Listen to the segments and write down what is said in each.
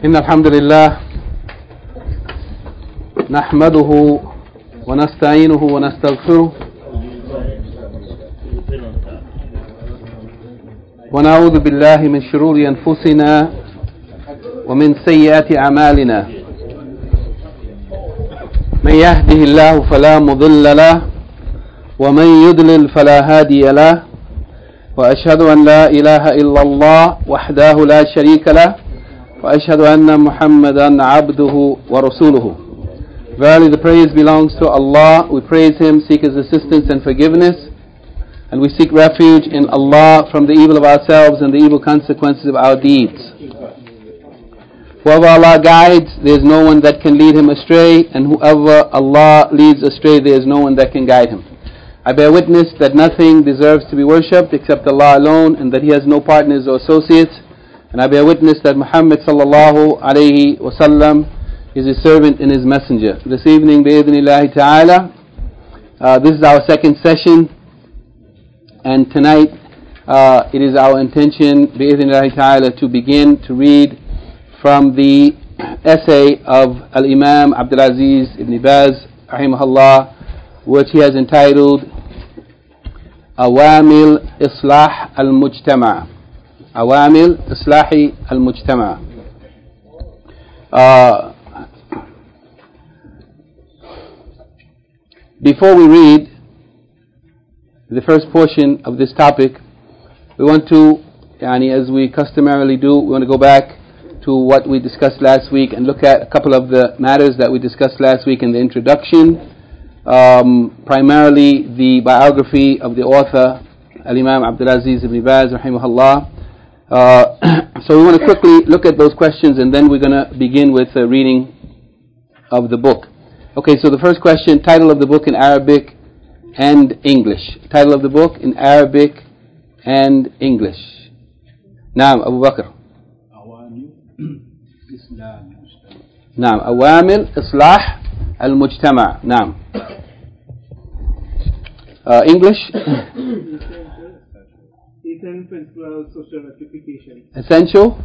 إن الحمد لله نحمده ونستعينه ونستغفره ونعوذ بالله من شرور أنفسنا ومن سيئات أعمالنا من يهده الله فلا مضل له ومن يضلل فلا هادي له وأشهد أن لا إله إلا الله وحده لا شريك له وأشهد أن محمدا عبده ورسوله. Verily the praise belongs to Allah. We praise Him, seek His assistance and forgiveness, and we seek refuge in Allah from the evil of ourselves and the evil consequences of our deeds. Whoever Allah guides, there is no one that can lead him astray, and whoever Allah leads astray, there is no one that can guide him. I bear witness that nothing deserves to be worshipped except Allah alone, and that He has no partners or associates. And I bear witness that Muhammad sallallahu alayhi wasallam is His servant and His messenger. This evening, bi'idhnillahi ta'ala, this is our second session, and tonight it is our intention, bi'idhnillahi ta'ala, to begin to read from the essay of Al-Imam Abdul Aziz ibn Baz, rahimahullah, which he has entitled Awamil Islah al-Mujtama'. Awamil Islahi al-Mujtama'. Before we read the first portion of this topic, we want to, as we customarily do, we want to go back to what we discussed last week and look at a couple of the matters that we discussed last week in the introduction. Primarily the biography of the author, Al-Imam Abdul Aziz ibn Baz, rahimahullah. So we want to quickly look at those questions, and then we're going to begin with the reading of the book. Okay, so the first question, title of the book in Arabic and English. Title of the book in Arabic and English. Naam, Abu Bakr. Naam, Awamil Islah al-Mujtama'. Naam. English. Essential principle of social rectification. Essential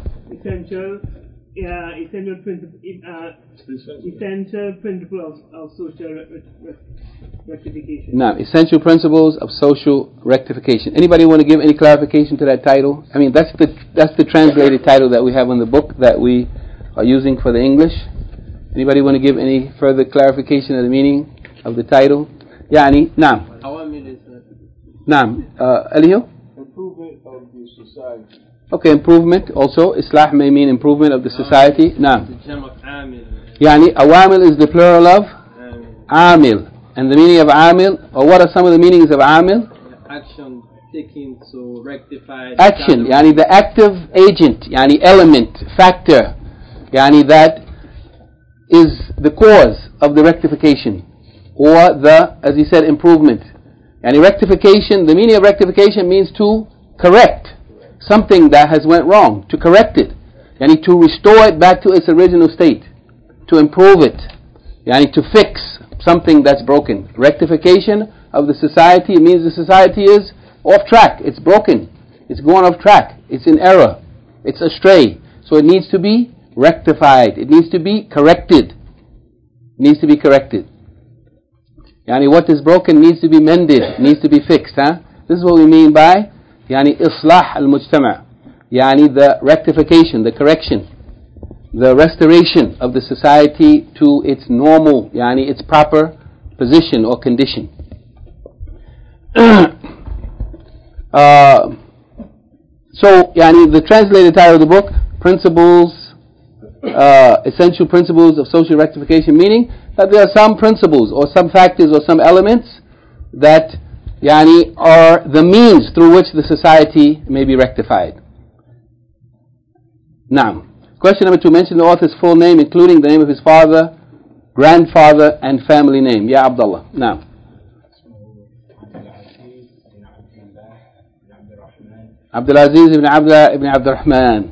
principle of social rectification. Naam, essential principles of social rectification. Anybody want to give any clarification to that title? I mean, that's the translated title that we have on the book that we are using for the English. Anybody want to give any further clarification of the meaning of the title? Naam. Naam. Aliyo? Improvement of the society. Okay, improvement also. Islah may mean improvement of the society. Naam. Awamil is the plural of Amil. And the meaning of Amil, or what are some of the meanings of Amil? Action taken to rectify. Action, the active agent, element, factor, that is the cause of the rectification, or the, as he said, improvement. Rectification, the meaning of rectification means to correct something that has went wrong, to correct it, to restore it back to its original state, to improve it, to fix something that's broken. Rectification of the society, it means the society is off track, it's broken, it's going off track, it's in error, it's astray, so it needs to be rectified, it needs to be corrected, what is broken needs to be mended, needs to be fixed. This is what we mean by Islah al-Mujtama', the rectification, the correction, the restoration of the society to its normal, its proper position or condition. So, the translated title of the book, Principles, Essential Principles of Social Rectification, meaning that there are some principles or some factors or some elements that are the means through which the society may be rectified. Now, question number 2, mention the author's full name, including the name of his father, grandfather, and family name. Ya Abdullah. Now. Abdul Aziz ibn Abdullah ibn Abdul Rahman.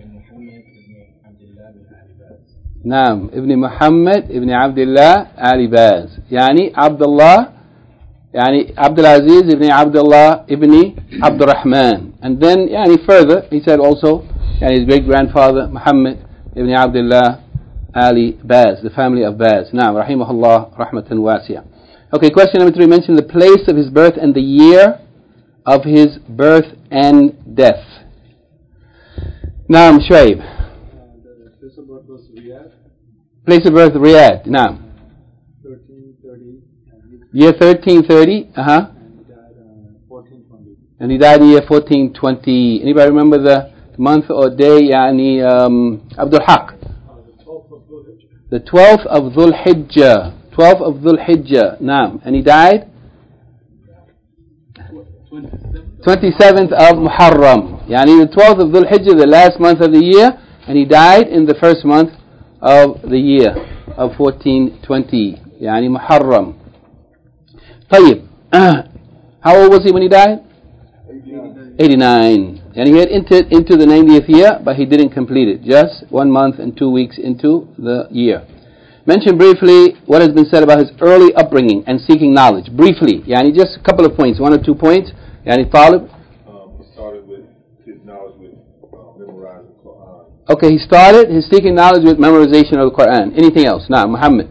Naam, Ibn Muhammad ibn Abdullah Ali Baz. Abdullah, Abdul Aziz ibn Abdullah ibn Abdul Rahman. And then, further, he said also, his great grandfather Muhammad ibn Abdullah Ali Baz, the family of Baz. Naam, rahimahullah, rahmatan wasi'ah. Okay, question number 3. Mention the place of his birth and the year of his birth and death. Naam, Shuaib. The place of birth was Riyadh. Place of birth, Riyadh. Naam. 1330. Year 1330. And he died 1420. And he died in year 1420. Anybody remember the month or day? Yani Abdul Haq. The 12th of Dhul Hijjah. 12th of Dhul Hijjah. Naam. And he died 27th of Muharram. Yani the 12th of Dhul Hijjah, the last month of the year, and he died in the first month of the year of 1420. Yani Muharram. Tayyib. How old was he when he died? 89. And he had entered into the 90th year, but he didn't complete it. Just 1 month and 2 weeks into the year. Mention briefly what has been said about his early upbringing and seeking knowledge. Briefly. Yani just a couple of points. 1 or 2 points. Yani Talib. He started with his knowledge with memorizing the Quran. Okay, he started his seeking knowledge with memorization of the Quran. Anything else? Now, Muhammad.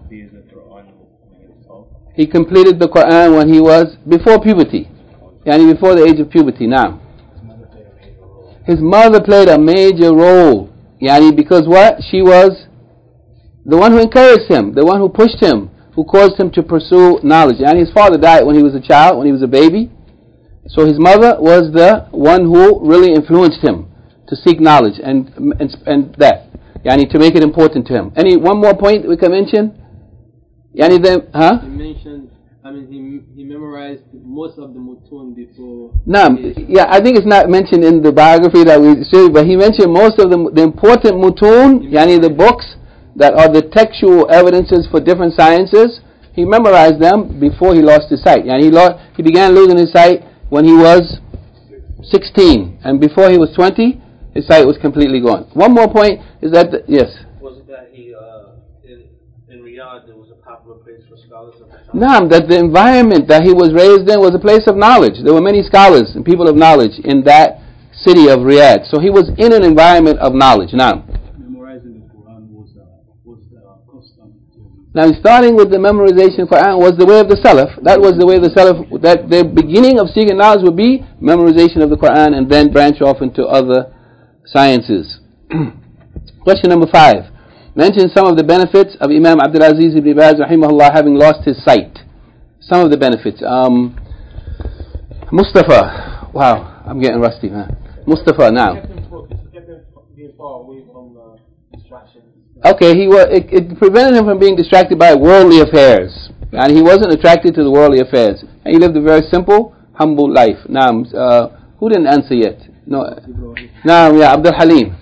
He completed the Quran when he was before puberty. Yani before the age of puberty. Now, his mother played a major role. Yani because what? She was the one who encouraged him, the one who pushed him, who caused him to pursue knowledge. Yani his father died when he was a child, when he was a baby. So his mother was the one who really influenced him to seek knowledge and that. Yani to make it important to him. One more point we can mention? Yani then, He mentioned, he memorized most of the mutun before. Naam, yeah, I think it's not mentioned in the biography that we showed, but he mentioned most of the important mutun, yani the books that are the textual evidences for different sciences. He memorized them before he lost his sight. Yani he began losing his sight when he was 16, and before he was 20, his sight was completely gone. One more point is that, yes? Was it that he, in Riyadh, there was a popular place for scholars of the time? Naam, that the environment that he was raised in was a place of knowledge. There were many scholars and people of knowledge in that city of Riyadh. So he was in an environment of knowledge. Naam. Memorizing the Quran was custom. Now, starting with the memorization of Quran was the way of the Salaf. That was the way of the Salaf, that the beginning of seeking knowledge would be memorization of the Quran and then branch off into other sciences. Question number 5. Mention some of the benefits of Imam Abdul Aziz ibn Baz rahimahullah having lost his sight. Some of the benefits. Mustafa. Wow, I'm getting rusty, man. Mustafa now. Okay, it prevented him from being distracted by worldly affairs. And he wasn't attracted to the worldly affairs. And he lived a very simple, humble life. Now, who didn't answer yet? No. Now, yeah, Abdul Halim.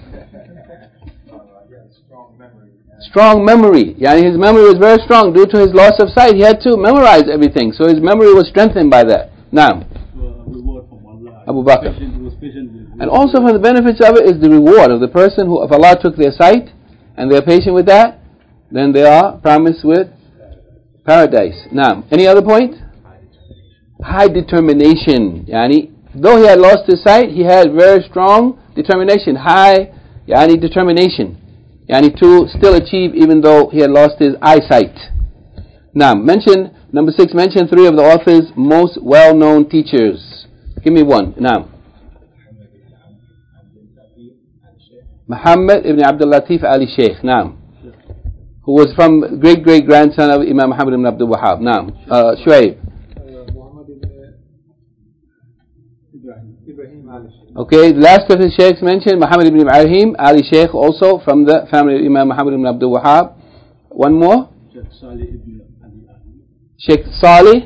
Strong memory. Yani his memory was very strong due to his loss of sight. He had to memorize everything. So his memory was strengthened by that. Now, Abu Bakr. And also from the benefits of it is the reward of the person who, if Allah took their sight and they're patient with that, then they are promised with paradise. Now, any other point? High determination. Yani, though he had lost his sight, he had very strong determination. High determination. Yani to still achieve even though he had lost his eyesight. Now, number 6, mention 3 of the author's most well-known teachers. Give me one. Now, Muhammad ibn Abdul Latif Ali Sheikh. Now, who was from great-great-grandson of Imam Muhammad ibn Abdul Wahhab. Now, Shuaib. Okay, the last of his sheikhs mentioned, Muhammad ibn Ibrahim Ali Sheikh, also from the family of Imam Muhammad ibn Abdul Wahhab. One more? Sheikh Salih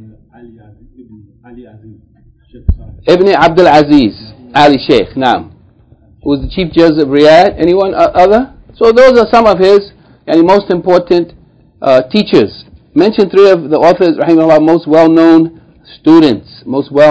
ibn Abdul Aziz Ali Sheikh, now, who was the chief judge of Riyadh. Anyone other? So those are some of his most important teachers. Mention 3 of the authors, rahimahullah, most well-known students.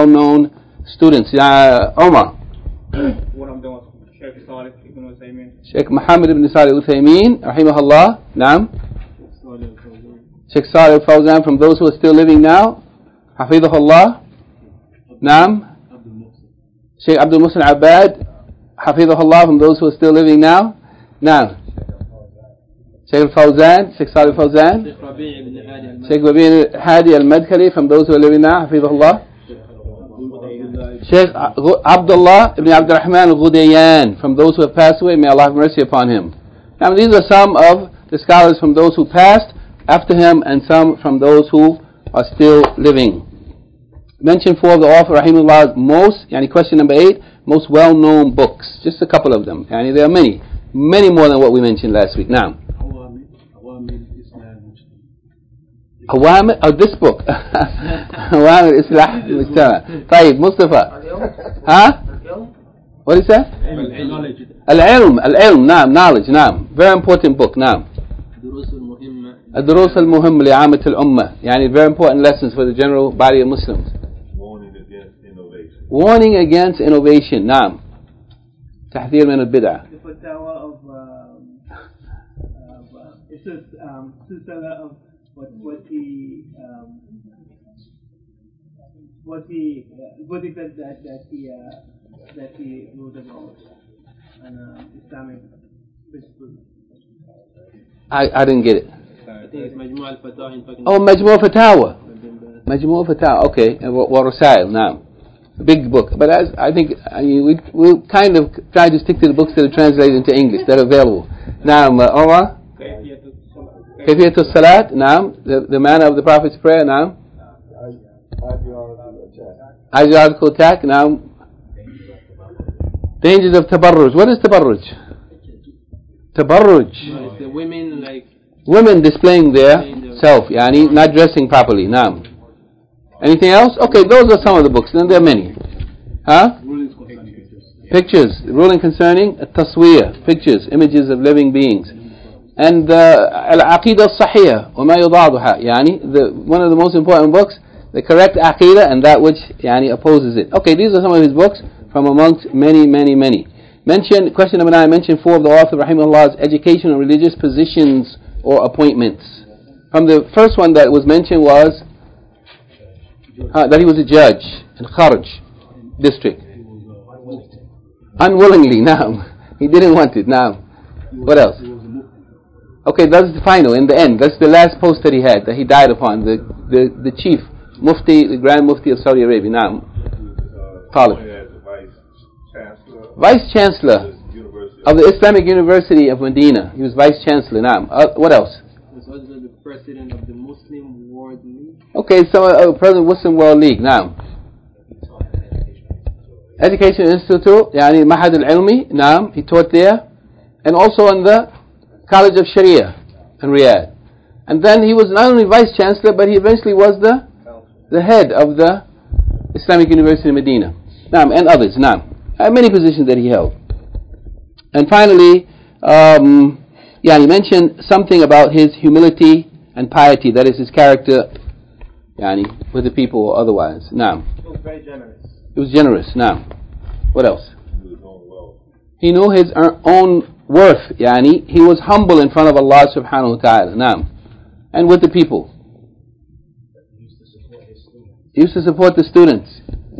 Omar. What I'm doing with Sheikh Salih ibn Uthaymeen. Sheikh Muhammad ibn Salih Uthaymeen, rahimahullah. Naam. Sheikh Salih al-Fawzan, from those who are still living now. Hafidhahullah. Naam. Sheikh Abdul Muhsin Abad, Hafidhahullah, from those who are still living now. Now, Shaykh al-Fawzan, Shaykh Salih al-Fawzan, Shaykh Rabi' al-Hadi al-Madkhali, from those who are living now, Hafidhullah. Shaykh Abdullah ibn Abdul Rahman al-Ghudayan, from those who have passed away, may Allah have mercy upon him. Now these are some of the scholars from those who passed after him, and some from those who are still living. Mention four of the author Rahimullah's most, question number 8, most well-known books. Just a couple of them. There are many more than what we mentioned last week. Now, Awamil, this book. Awamil Islah Mujtama. Tayyib, Mustafa. Huh? What is that? Al-Ilm, naam, knowledge, naam. Very important book, naam. الدروس المهمة لعامة الأمة. Very important lessons for the general body of Muslims. Warning against innovation, نعم. تحذير من البدع. The fatwa of it's a silsila of what he said that he wrote about Islamic principles. I didn't get it. I think it's Majmu' al-Fatawa. Oh, Majmu' Fatawa. Majmu' Fatawa, okay. Rasail, now. Big book. But I think we'll kind of try to stick to the books that are translated into English, that are available. Now, Omar? Kayfiyatul Salat, now. The manner of the Prophet's prayer, now. Ideological attack, now. Dangers of Tabarruj. What is Tabarruj? Tabarruj. It's the women women displaying their self, not dressing properly. Naam. Anything else? Okay, those are some of the books. Then there are many. Huh? Pictures. Ruling concerning tasweer, pictures, images of living beings. And al-Aqidah al-Sahih, wa ma yudaduha. One of the most important books, the correct Aqidah and that which opposes it. Okay, these are some of his books from amongst many. Question number 9, mention 4 of the author Rahimahullah's educational and religious positions or appointments. From the first one that was mentioned was that he was a judge in Kharj district. Unwillingly, now. He didn't want it, now. What else? Okay, that's the final, in the end. That's the last post that he had, that he died upon. The chief, Mufti, the Grand Mufti of Saudi Arabia, now. Talib. Vice Chancellor of the Islamic University of Medina. He was Vice Chancellor, now. What else? He was also the President of the Muslim World League. Okay, so President of the Muslim World League, now. Education Institute, Mahad al-Ilmi, naam, he taught there, and also in the College of Sharia in Riyadh. And then he was not only Vice Chancellor, but he eventually was the head of the Islamic University in Medina, naam, and others, naam. Many positions that he held. And finally, he mentioned something about his humility and piety, that is his character, with the people or otherwise, naam. He was very generous. He was generous. Now, what else? He knew his own worth. He was humble in front of Allah subhanahu wa ta'ala. Now, and with the people. He used to support the students.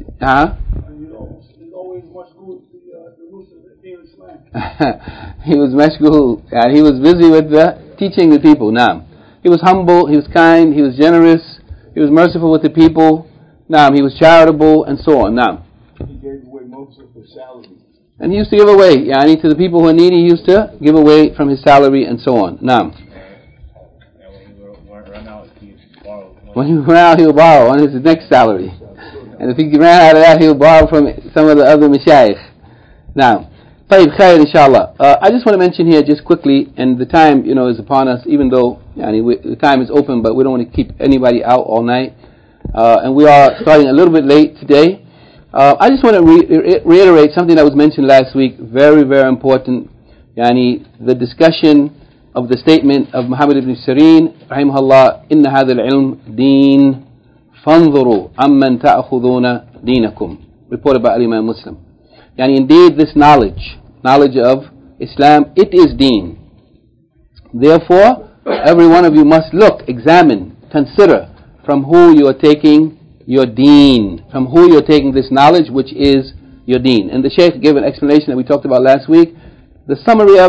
He was mashghul. He was busy with teaching the people. Now, he was humble. He was kind. He was generous. He was merciful with the people. Naam, he was charitable and so on. Naam. He gave away most of his salary. And he used to give away, to the people who are needy, he used to give away from his salary and so on. Naam. When he ran out, he would borrow on his next salary. And if he ran out of that, he would borrow from some of the other mashayikh. Naam. Tayyib, khair, inshallah. I just want to mention here just quickly, and the time, is upon us, even though the time is open, but we don't want to keep anybody out all night. And we are starting a little bit late today. I just want to reiterate something that was mentioned last week, very, very important. The discussion of the statement of Muhammad ibn Sirin, rahimahullah, إِنَّ هَذَا الْعِلْمِ دِينٌ فَانظُرُوا عَمَّنْ تَأْخُذُونَ دِينَكُمْ, reported by Imam Muslim. Indeed, this knowledge of Islam, it is deen. Therefore, every one of you must look, examine, consider from who you are taking your deen, from who you are taking this knowledge, which is your deen. And the Shaykh gave an explanation that we talked about last week. The summary of it,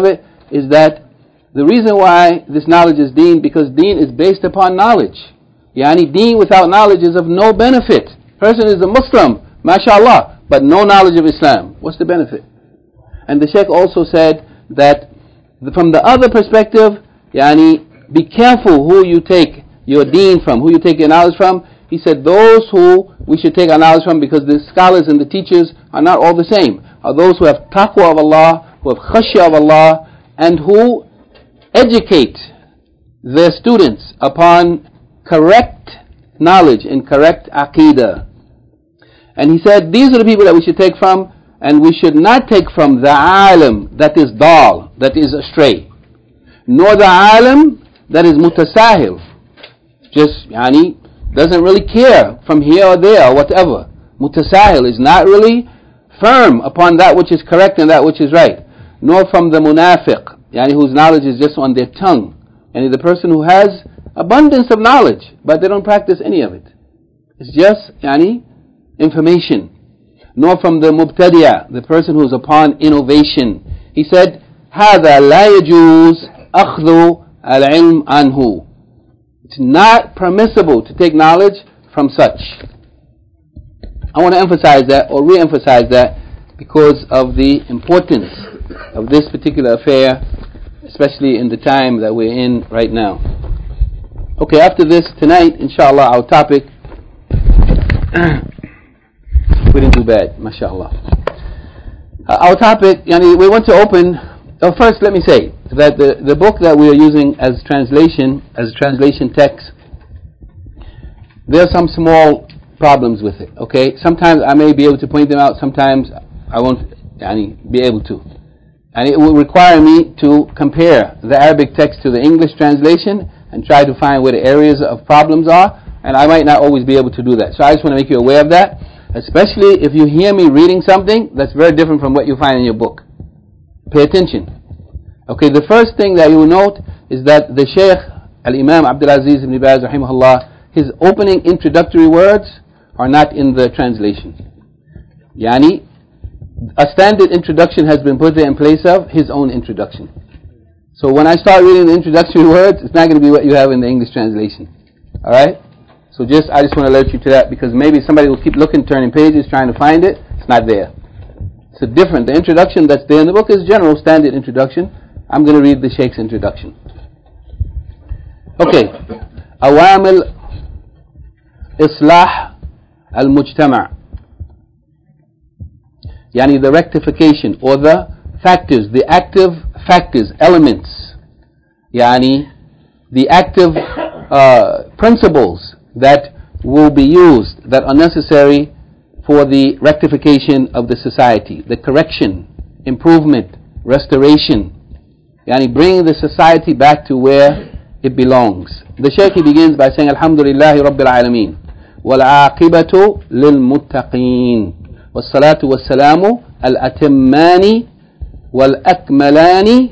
is that the reason why this knowledge is deen, because deen is based upon knowledge. Yani deen without knowledge is of no benefit. Person is a Muslim, mashallah, but no knowledge of Islam. What's the benefit? And the Shaykh also said that from the other perspective, yani be careful who you take your deen from, who you take your knowledge from. He said those who we should take our knowledge from, because the scholars and the teachers are not all the same, are those who have taqwa of Allah, who have khashya of Allah, and who educate their students upon correct knowledge and correct aqeedah. And he said these are the people that we should take from, and we should not take from the alim that is dal, that is astray, nor the alim that is mutasahil, just yani doesn't really care from here or there or whatever. Mutasahil is not really firm upon that which is correct and that which is right. Nor from the munafiq, yani whose knowledge is just on their tongue. And the person who has abundance of knowledge, but they don't practice any of it. It's just yani information. Nor from the mubtadi'a, the person who is upon innovation. He said, هذا لا يجوز أخذ العلم عنه. It's not permissible to take knowledge from such. I want to emphasize that, or re-emphasize that, because of the importance of this particular affair, especially in the time that we're in right now. Okay, after this, tonight, inshallah, our topic, we didn't do bad, mashallah. Our topic, we want to open, first let me say, that the book that we are using as translation text, there are some small problems with it, okay? Sometimes I may be able to point them out, sometimes I won't be able to. And it will require me to compare the Arabic text to the English translation and try to find where the areas of problems are, and I might not always be able to do that. So I just want to make you aware of that, especially if you hear me reading something that's very different from what you find in your book. Pay attention. Okay, the first thing that you will note is that the Shaykh Al-Imam Abdul Aziz ibn Baz rahimahullah, his opening introductory words are not in the translation. Yani, a standard introduction has been put there in place of his own introduction. So when I start reading the introductory words, it's not going to be what you have in the English translation. Alright? So I just want to alert you to that, because maybe somebody will keep looking, turning pages, trying to find it. It's not there. It's different. The introduction that's there in the book is general standard introduction. I'm going to read the Shaykh's introduction. Okay. Awamil Islah al-Mujtama'. Yani the rectification, or the factors, the active factors, elements. Yani the active principles that will be used, that are necessary for the rectification of the society, the correction, improvement, restoration. Yani bringing the society back to where it belongs. The Shaykh begins by saying, Alhamdulillahi Rabbil Alameen, wal aqibatu lil muttaqeen, was salatu was salamu al atimmani wal akmalani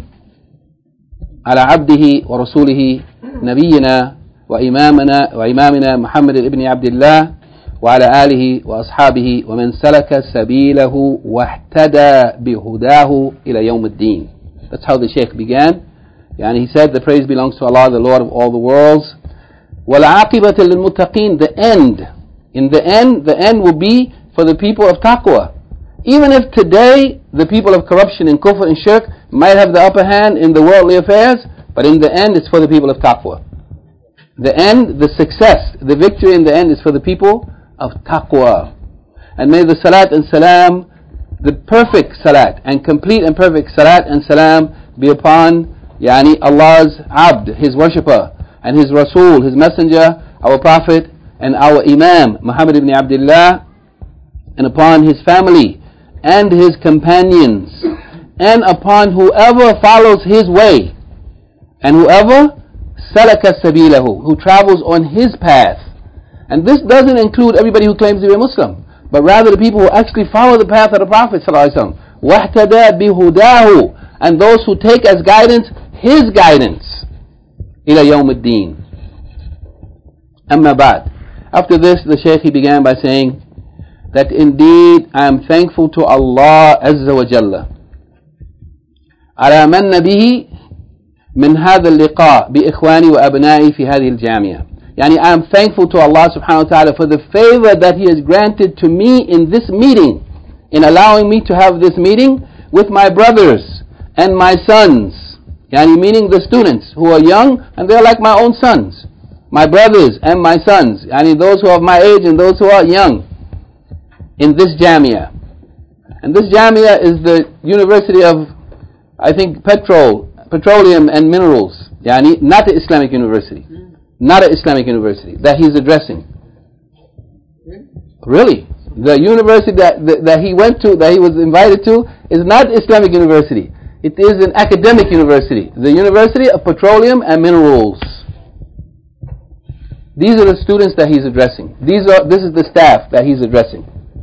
ala abdihi wa rasulihi nabiyina wa imamina Muhammad ibn Abdullah wa ala alihi wa ashabihi wa man salaka sabilahu wa ihtada bihudahu ila yawm ad-din. That's how the Shaykh began. And he said, the praise belongs to Allah, the Lord of all the worlds. وَالْعَاقِبَةَ لِلْمُتَّقِينَ. The end. In the end will be for the people of taqwa. Even if today the people of corruption and kufr and shirk might have the upper hand in the worldly affairs, but in the end it's for the people of taqwa. The end, the success, the victory in the end is for the people of taqwa. And may the salat and salam, the perfect salat and complete and perfect salat and salam be upon Allah's abd, his worshipper, and his Rasul, his messenger, our prophet, and our Imam Muhammad ibn Abdullah, and upon his family and his companions, and upon whoever follows his way, and whoever salaka sabilahu, who travels on his path. And this doesn't include everybody who claims to be a Muslim, but rather the people who actually follow the path of the Prophet ﷺ. وَاحْتَدَى بِهُدَاهُ, and those who take as guidance his guidance. إِلَى يَوْمِ الدِّينِ. أَمَّا بَعْدْ. After this, the Shaykh he began by saying that indeed I am thankful to Allah Azza wa Jalla. على من به من هذا اللقاء بإخواني وأبنائي في هذه الجامعة. يعني I am thankful to Allah subhanahu wa ta'ala for the favor that He has granted to me in this meeting, in allowing me to have this meeting with my brothers and my sons. Yani meaning the students who are young and they are like my own sons. My brothers and my sons. Yani those who are of my age and those who are young. In this Jamia. And this Jamia is the University of, I think, petroleum and minerals. Yani not an Islamic university. Not an Islamic university that he's addressing. Really? The university that he went to, that he was invited to, is not Islamic university. It is an academic university. The University of Petroleum and Minerals. These are the students that he's addressing. This is the staff that he's addressing.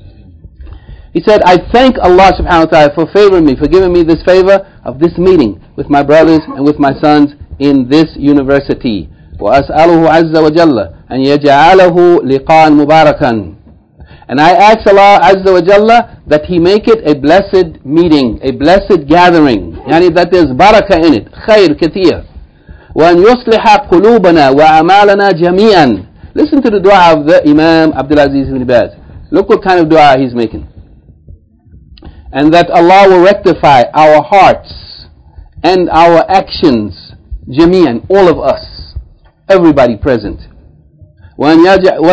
He said, I thank Allah subhanahu wa ta'ala for favoring me, for giving me this favor of this meeting with my brothers and with my sons in this university. وأسأله عز وجل أن يجعله لقاء مباركا. And I ask Allah Azza wa Jalla that He make it a blessed meeting, a blessed gathering. Yani that there's barakah in it, khair kathir. وأن يصلح قلوبنا وأعمالنا جميعا. Listen to the dua of the Imam Abdul Aziz ibn Baz. Look what kind of dua he's making. And that Allah will rectify our hearts and our actions, جميعا, all of us, everybody present. وأن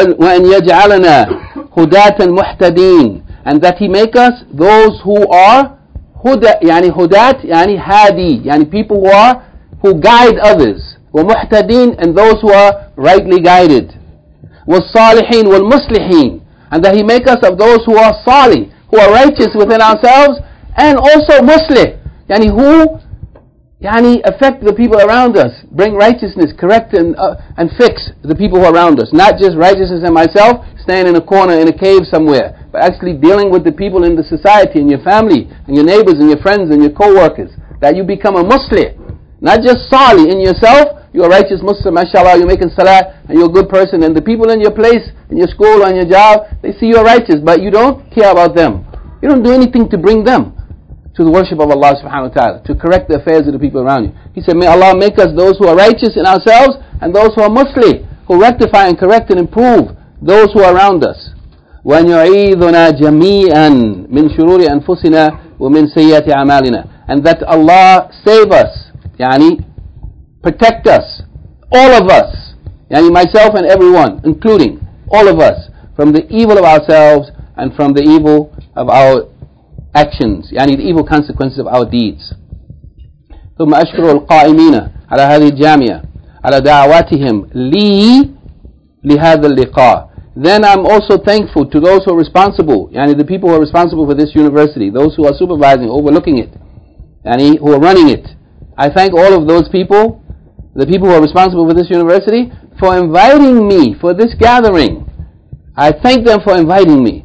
يجعلنا هداة محتدين, and that He make us those who are يعني هدات يعني هادي, يعني people who guide others, ومحتدين, and those who are rightly guided, والصالحين والمصلحين, and that He make us of those who are salih, who are righteous within ourselves, and also muslih, يعني who Yani affect the people around us, bring righteousness, correct and fix the people who are around us. Not just righteousness in myself, staying in a corner in a cave somewhere, but actually dealing with the people in the society, and your family, and your neighbors, and your friends, and your co-workers. That you become a Muslim, not just salih in yourself. You're a righteous Muslim, mashallah, you're making salah, and you're a good person, and the people in your place, in your school, on your job, they see you're righteous, but you don't care about them. You don't do anything to bring them to the worship of Allah subhanahu wa ta'ala, to correct the affairs of the people around you. He said, may Allah make us those who are righteous in ourselves and those who are Muslim, who rectify and correct and improve those who are around us. وَأَنْ يُعِيذُنَا جَمِيعًا مِنْ شُرُورِ أَنفُسِنَا وَمِنْ سَيِّئَاتِ أَعْمَالِنَا. And that Allah save us, yani protect us, all of us, yani myself and everyone, including all of us, from the evil of ourselves and from the evil of our actions, يعني the evil consequences of our deeds. ثم أشكر القائمين على هذه الجامعة على دعواتهم لي لهذا اللقاء. Then I'm also thankful to those who are responsible, يعني the people who are responsible for this university, those who are supervising, overlooking it, يعني who are running it. I thank all of those people, the people who are responsible for this university, for inviting me for this gathering. I thank them for inviting me.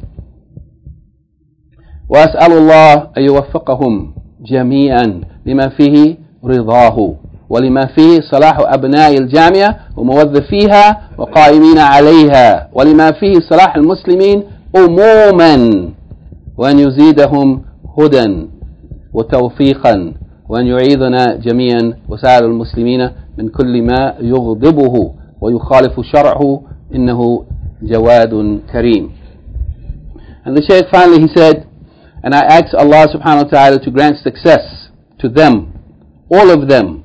وأسأل الله أن يوفقهم جميعا لما فيه رضاه ولما فيه صلاح أبناء الجامعة وموظفيها وقائمين عليها ولما فيه صلاح المسلمين عموما وأن يزيدهم هدى وتوفيقا وأن يعيذنا جميعا وسائر المسلمين من كل ما يغضبه ويخالف شرعه إنه جواد كريم. And the Shaykh finally he said, and I ask Allah subhanahu wa ta'ala to grant success to them, all of them.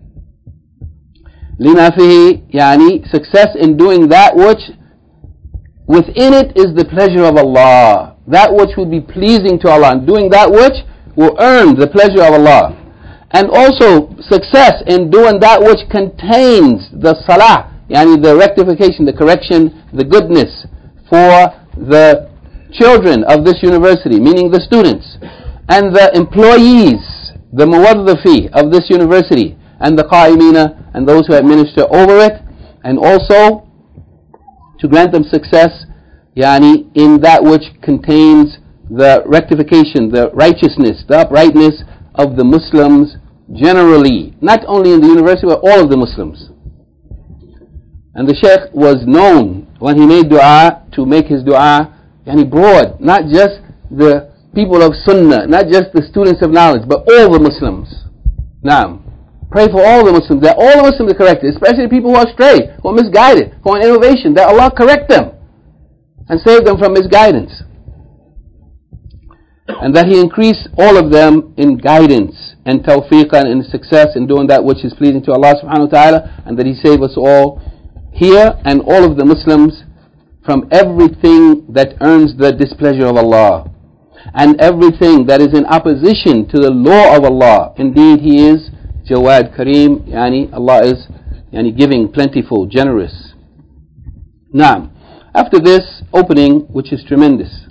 لما فيه, يعني success in doing that which within it is the pleasure of Allah, that which will be pleasing to Allah, and doing that which will earn the pleasure of Allah. And also success in doing that which contains the salah, yani the rectification, the correction, the goodness for the children of this university, meaning the students, and the employees, the muwaddafi of this university, and the qa'imina, and those who administer over it, and also to grant them success, yani in that which contains the rectification, the righteousness, the uprightness of the Muslims generally, not only in the university but all of the Muslims. And the Shaykh was known when he made dua to make his dua yani broad, not just the people of Sunnah, not just the students of knowledge, but all the Muslims. Now, pray for all the Muslims, that all the Muslims are corrected, especially people who are astray, who are misguided, who are in innovation, that Allah correct them and save them from misguidance. And that He increase all of them in guidance and tawfiqan and success in doing that which is pleasing to Allah subhanahu wa ta'ala, and that He save us all here and all of the Muslims from everything that earns the displeasure of Allah and everything that is in opposition to the law of Allah. Indeed, He is Jawad Kareem, Allah is giving, plentiful, generous. Now, after this opening, which is tremendous.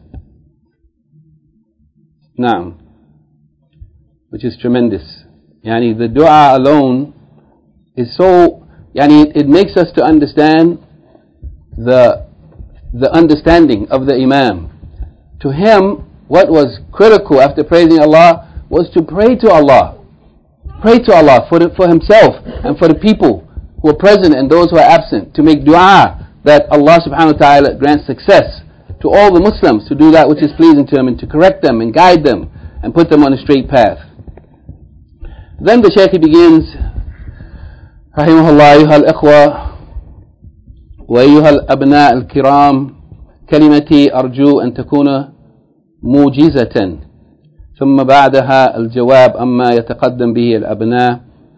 Now, which is tremendous. The dua alone is so, it makes us to understand the understanding of the Imam. To him, what was critical after praising Allah was to pray to Allah. Pray to Allah for himself and for the people who are present and those who are absent, to make dua that Allah subhanahu wa ta'ala grants success to all the Muslims to do that which is pleasing to Him, and to correct them and guide them and put them on a straight path. Then the Shaykh begins, Rahimahullah, Ayyuha al-Ikhwa wa Ayyuha al-Abna al-Kiram, kalimati arju an takuna mujizatan. ثم بعدها الجواب أما يتقدم به الأبناء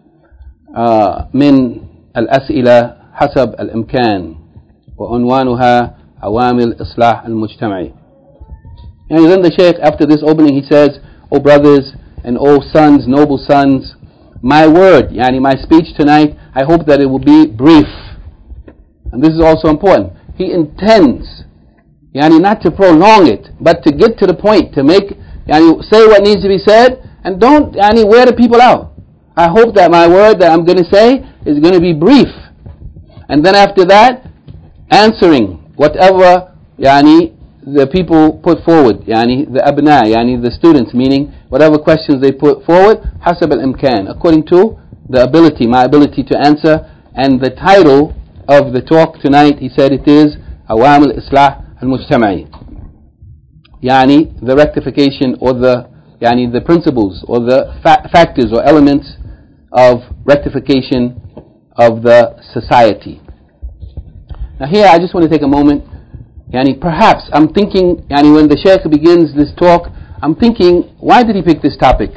من الأسئلة حسب الإمكان وعنوانها عوامل إصلاح المجتمع. And then the Shaykh, after this opening, he says, O brothers and O sons, noble sons, my word, my speech tonight, I hope that it will be brief. And this is also important. He intends not to prolong it, but to get to the point, to make say what needs to be said, and don't wear the people out. I hope that my word that I'm going to say is going to be brief, and then after that, answering whatever the people put forward, the abna, the students, meaning whatever questions they put forward, hasab al-imkan, according to the ability, my ability to answer. And the title of the talk tonight, he said, it is Awamil Islah al-Mujtama'i. The rectification, or the principles, or the factors or elements of rectification of the society. Now here I just want to take a moment, perhaps I'm thinking, when the Shaykh begins this talk, I'm thinking, why did he pick this topic?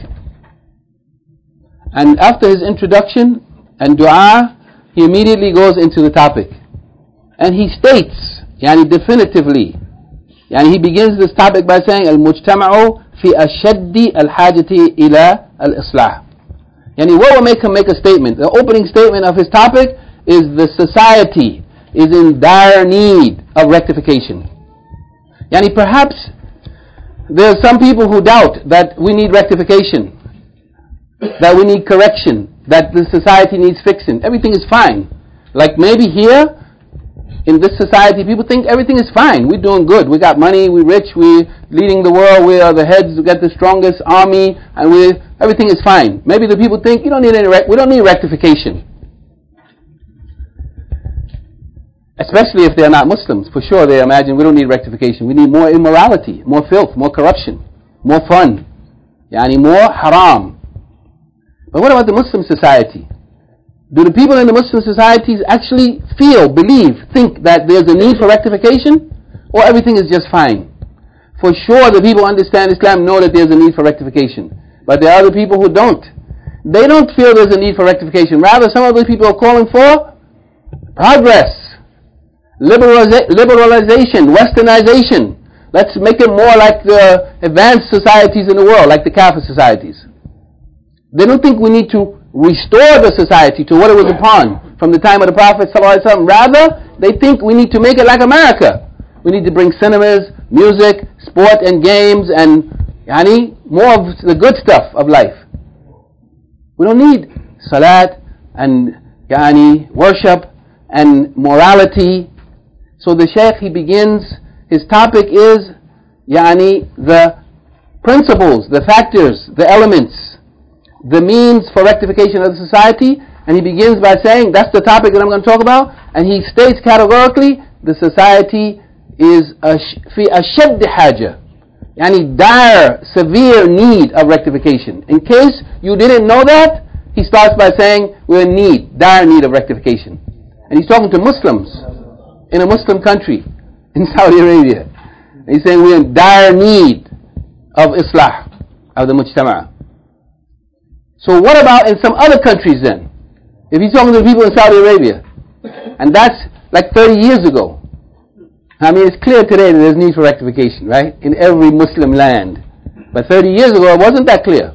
And after his introduction and dua, he immediately goes into the topic. And he states, definitively, he begins this topic by saying, Al-Mujtama'u fi ashaddi al-hajati ila al-islah. What will make him make a statement? The opening statement of his topic is the society is in dire need of rectification. Perhaps there are some people who doubt that we need rectification, that we need correction, that the society needs fixing. Everything is fine. Like maybe here, in this society, people think everything is fine. We're doing good. We got money. We're rich. We're leading the world. We are the heads. We got the strongest army, and everything is fine. Maybe the people think we don't need rectification. Especially if they're not Muslims. For sure, they imagine we don't need rectification. We need more immorality, more filth, more corruption, more fun, more haram. But what about the Muslim society? Do the people in the Muslim societies actually feel, believe, think that there's a need for rectification? Or everything is just fine? For sure the people who understand Islam know that there's a need for rectification. But there are other people who don't. They don't feel there's a need for rectification. Rather, some of those people are calling for progress, liberalization, westernization. Let's make it more like the advanced societies in the world, like the Kafir societies. They don't think we need to restore the society to what it was upon from the time of the Prophet ﷺ. Rather, they think we need to make it like America. We need to bring cinemas, music, sport and games, and more of the good stuff of life. We don't need salat and worship and morality. So the Shaykh, he begins, his topic is the principles, the factors, the elements, the means for rectification of the society. And he begins by saying, that's the topic that I'm going to talk about. And he states categorically, the society is fi ashadd haja, dire, severe need of rectification. In case you didn't know that, he starts by saying we're in need, dire need of rectification. And he's talking to Muslims in a Muslim country, in Saudi Arabia. And he's saying we're in dire need of islah, of the mujtama'. So what about in some other countries then? If he's talking to people in Saudi Arabia, and that's like 30 years ago. I mean, it's clear today that there's need for rectification, right? In every Muslim land. But 30 years ago, it wasn't that clear.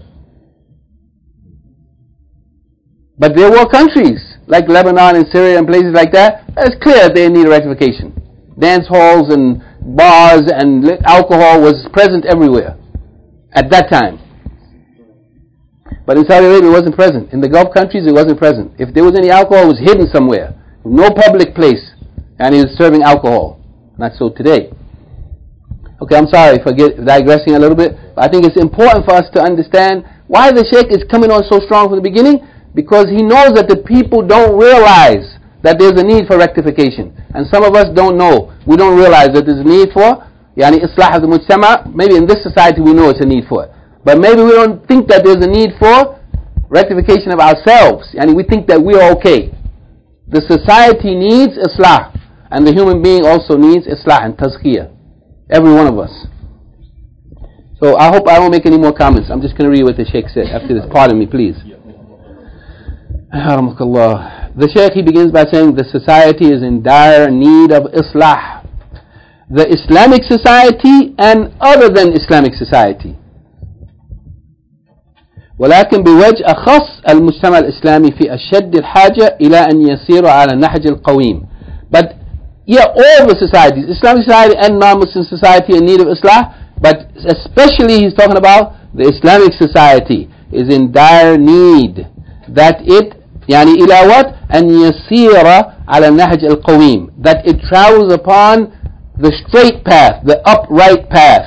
But there were countries like Lebanon and Syria and places like that. It's clear they need rectification. Dance halls and bars and alcohol was present everywhere at that time. But in Saudi Arabia, it wasn't present. In the Gulf countries, it wasn't present. If there was any alcohol, it was hidden somewhere. No public place. And he was serving alcohol. Not so today. Okay, I'm sorry for digressing a little bit. But I think it's important for us to understand why the Shaykh is coming on so strong from the beginning. Because he knows that the people don't realize that there's a need for rectification. And some of us don't know. We don't realize that there's a need for islah of the mujtama'. Maybe in this society we know it's a need for it. But maybe we don't think that there's a need for rectification of ourselves. We think that we are okay. The society needs islah. And the human being also needs islah and tazkiyah. Every one of us. So I hope I won't make any more comments. I'm just going to read what the Shaykh said after this. Pardon me, please. The Shaykh, he begins by saying the society is in dire need of islah. The Islamic society and other than Islamic society. ولكن بوجه أخص المجتمع الإسلامي في أشد الحاجة إلى أن يسير على النهج القويم. But all the societies, Islamic society and non-Muslim society, in need of islah. But especially he's talking about the Islamic society is in dire need that it إلى what? أن يسير على النهج القويم, that it travels upon the straight path, the upright path.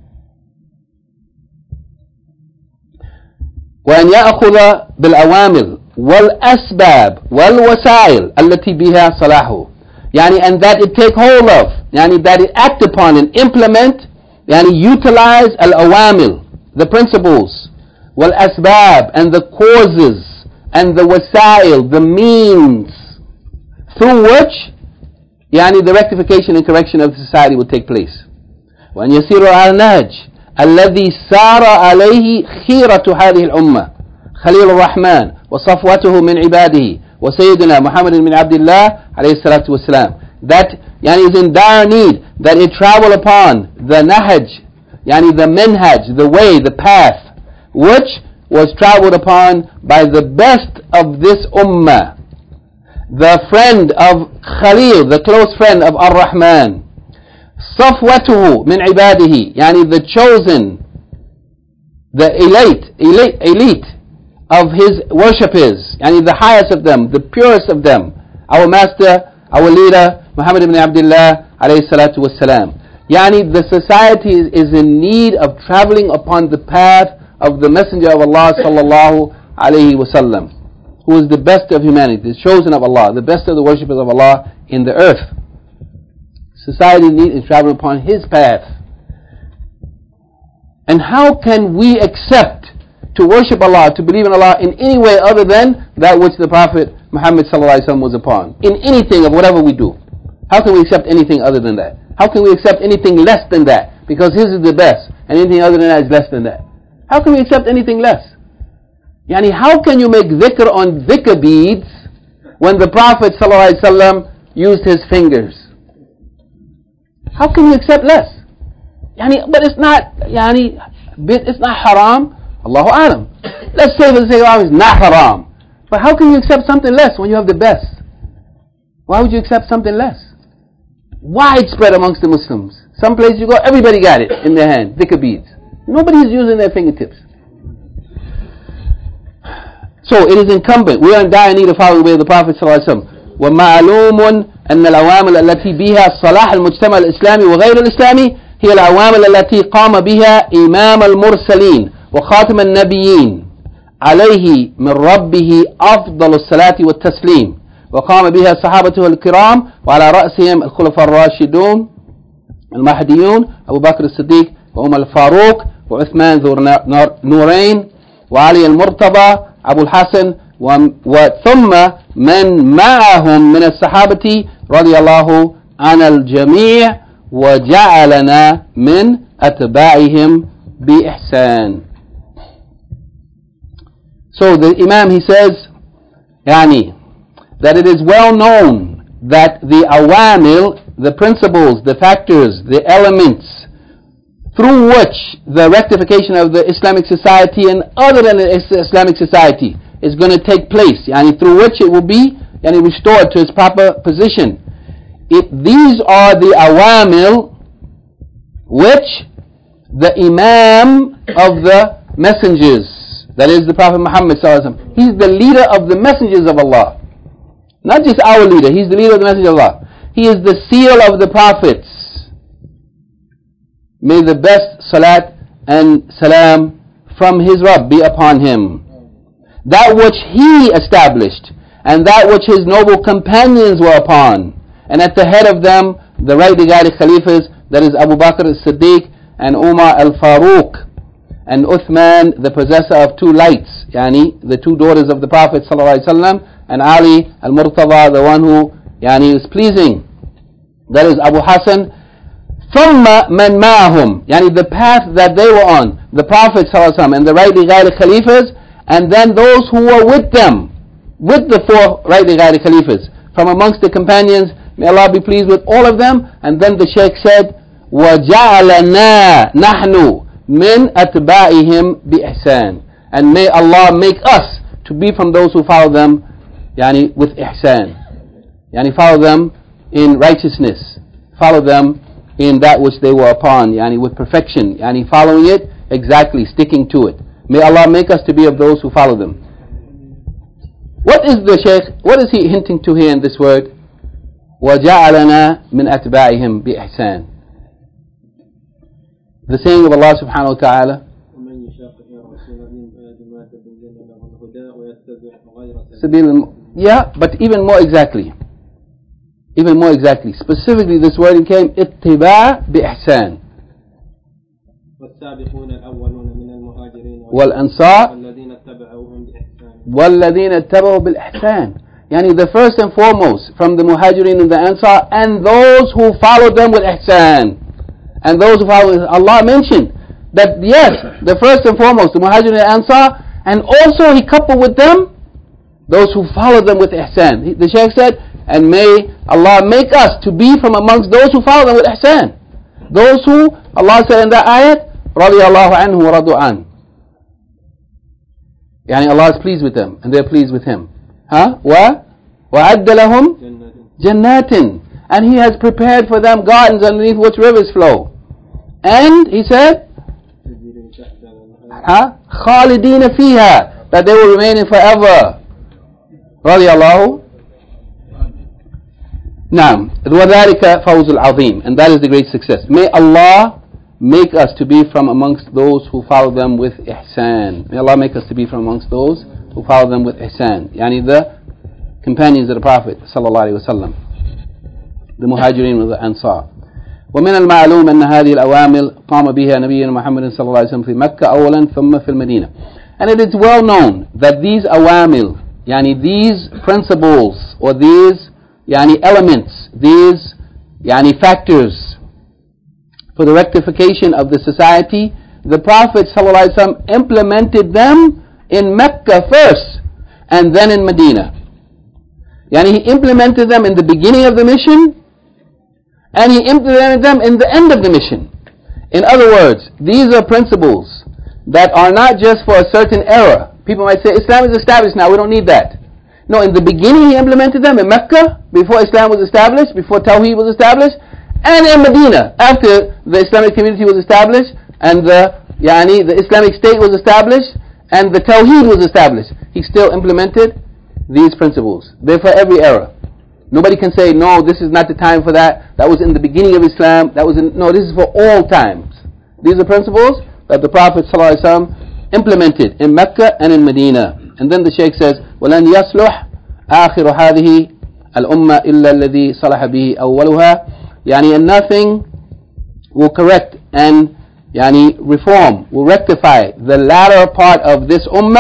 وأن يأخذ بالأوامر والأسباب والوسائل التي بها صلاحه. And that it take hold of, that it act upon and implement, utilize al-awamil, the principles, wal-asbab, and the causes, and the wasail, the means, through which, the rectification and correction of the society will take place. وأن يسير على النهج الذي سار عليه خيرة هذه الأمة خليل الرحمن وصفوته من عباده وسيدنا محمد بن عبد الله عليه الصلاة والسلام. That is in dire need that it travel upon the nahaj, the minhaj, the way, the path, which was traveled upon by the best of this ummah, the friend of Khalil, the close friend of Ar-Rahman, صفوته من عباده, the chosen, the elite of his worshippers, the highest of them, the purest of them, our master, our leader, Muhammad ibn Abdullah alayhi salatu wassalam. The society is in need of traveling upon the path of the Messenger of Allah sallallahu alayhi wasallam, who is the best of humanity, the chosen of Allah, the best of the worshippers of Allah in the earth. Society needs to travel upon his path. And how can we accept to worship Allah, to believe in Allah in any way other than that which the Prophet Muhammad sallallahu alaihi wasallam was upon? In anything of whatever we do. How can we accept anything other than that? How can we accept anything less than that? Because his is the best, and anything other than that is less than that. How can we accept anything less? How can you make dhikr on dhikr beads when the Prophet sallallahu alaihi wasallam used his fingers? How can you accept less? But it's not, it's not haram. Allahu Alam. Let's say for the sake of Allah, it's not haram. But how can you accept something less when you have the best? Why would you accept something less? Widespread amongst the Muslims. Some place you go, everybody got it in their hand, dhikr beads. Nobody is using their fingertips. So it is incumbent, we are in dire need of following the way of the Prophet ﷺ. وَمَعْلُومٌ أن العوامل التي بها صلاح المجتمع الإسلامي وغير الإسلامي هي العوامل التي قام بها إمام المرسلين وخاتم النبيين عليه من ربه أفضل الصلاة والتسليم، وقام بها صحابته الكرام وعلى رأسهم الخلفاء الراشدون المهديون أبو بكر الصديق وعمر الفاروق وعثمان ذو نورين وعلي المرتضى أبو الحسن وثم من معهم من الصحابة رضي الله عن الجميع وجعلنا من أتباعهم بإحسان. So the Imam, he says, that it is well known that the awamil, the principles, the factors, the elements through which the rectification of the Islamic society and other than the Islamic society is going to take place, through which it will be restored to its proper position. These are the awamil which the Imam of the messengers, that is the Prophet Muhammad ﷺ, he's the leader of the messengers of Allah. Not just our leader, he's the leader of the messengers of Allah. He is the seal of the prophets. May the best salat and salam from his Rabb be upon him. That which he established and that which his noble companions were upon. And at the head of them, the rightly guided Khalifas, that is Abu Bakr as-Siddiq and Umar al-Faruq and Uthman, the possessor of two lights, the two daughters of the Prophet ﷺ, and Ali al-Murtada, the one who is pleasing. That is Abu Hassan. ثُمَّ مَنْ مَعَهُمْ, the path that they were on, the Prophet ﷺ and the rightly guided Khalifas, and then those who were with them, with the four rightly guided Khalifas, from amongst the companions, may Allah be pleased with all of them. And then the Shaykh said, وَجَعَلَنَا نَحْنُ مِنْ أَتْبَاعِهِمْ بِإِحْسَانٍ, and may Allah make us to be from those who follow them with ihsan, follow them in righteousness, follow them in that which they were upon, with perfection, following it exactly, sticking to it. May Allah make us to be of those who follow them. What is the Shaykh, what is he hinting to here in this word? وَجَعَلَنَا مِنْ أَتْبَاعِهِمْ بِإِحْسَانٍ. The saying of Allah subhanahu wa ta'ala, but even more exactly, specifically this word came اتباع بإحسان. والسابقون الأولون من المهاجرين والأنصار والذين اتبعوا بالإحسان. The first and foremost from the Muhajirin and the Ansar, and those who followed them with ihsan. And those who follow, Allah mentioned that yes, the first and foremost, the Muhajirin and Ansar, and also He coupled with them those who follow them with ihsan. The Shaykh said, and may Allah make us to be from amongst those who follow them with ihsan. Those who, Allah said in that ayat, رَضِيَ اللَّهُ عَنْهُ وَرَضُوا عَنْهُ. Allah is pleased with them, and they are pleased with Him. وَأَعَدَّ لَهُمْ جَنَّاتٍ, and He has prepared for them gardens underneath which rivers flow. And He said, خَالِدِينَ فِيهَا, that they will remain in forever. رضي الله. نعم. وذلك فوز العظيم, and that is the great success. May Allah make us to be from amongst those who follow them with ihsan. May Allah make us to be from amongst those who follow them with ihsan. The companions of the Prophet sallallahu alaihi wasallam, the Muhajirin and the Ansar. ومن المعلوم أن هذه الأوامر قام بها نبينا محمد صلى الله عليه وسلم في مكة أولا ثم في المدينة. And it is well known that these awamil, these principles or these elements, these factors for the rectification of the society, the Prophet ﷺ implemented them in Mecca first and then in Medina. He implemented them in the beginning of the mission and He implemented them in the end of the mission. In other words, these are principles that are not just for a certain era. People might say, Islam is established now, we don't need that. No, in the beginning He implemented them in Mecca, before Islam was established, before Tawheed was established, and in Medina, after the Islamic community was established, and the Islamic state was established, and the Tawheed was established. He still implemented these principles. They're for every era. Nobody can say, no, this is not the time for that. That was in the beginning of Islam. No, this is for all times. These are principles that the Prophet ﷺ implemented in Mecca and in Medina. And then the Shaykh says, وَلَنْ يَصْلُحْ آخِرُ هَذِهِ الْأُمَّةِ إِلَّا الَّذِي صَلَحَ بِهِ أَوَّلُهَا. And nothing will correct and reform, will rectify the latter part of this ummah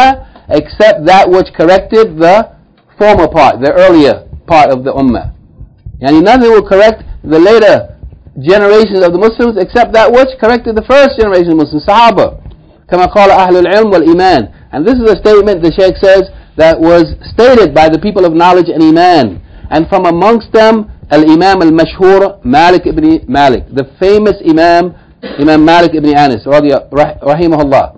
except that which corrected the former part, the earlier part of the ummah. Yani nothing will correct the later generations of the Muslims except that which corrected the first generation of Muslims, Sahaba. كما قال أهل العلم والإيمان. And this is a statement, the Shaykh says, that was stated by the people of knowledge and Iman. And from amongst them, Al-Imam al-Mashhur Malik ibn Malik, the famous Imam, Imam Malik ibn Anas, rahimahullah.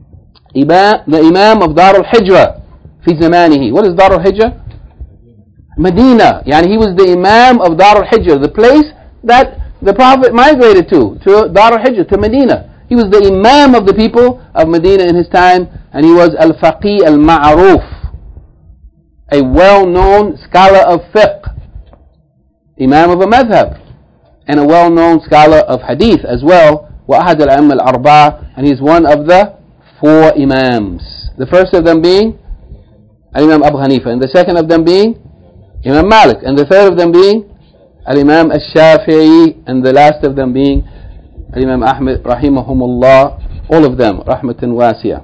The Imam of Dar al-Hijra, fi zamanihi. What is Dar al-Hijra? Medina. Yani he was the Imam of Dar al-Hijra, the place that the Prophet migrated to Dar al-Hijra, to Medina. He was the Imam of the people of Medina in his time, and he was al-Faqih al-Ma'ruf, a well-known scholar of fiqh, Imam of a madhab, and a well-known scholar of hadith as well, وَأَحَدَ الْأَئِمَّةِ الْأَرْبَعَةِ, and he's one of the 4 Imams. The first of them being Imam Abu Hanifa, and the second of them being Imam Malik, and the third of them being Imam al-Shafi'i, and the last of them being Imam Ahmed, rahimahumullah, all of them, rahmatan wasiya.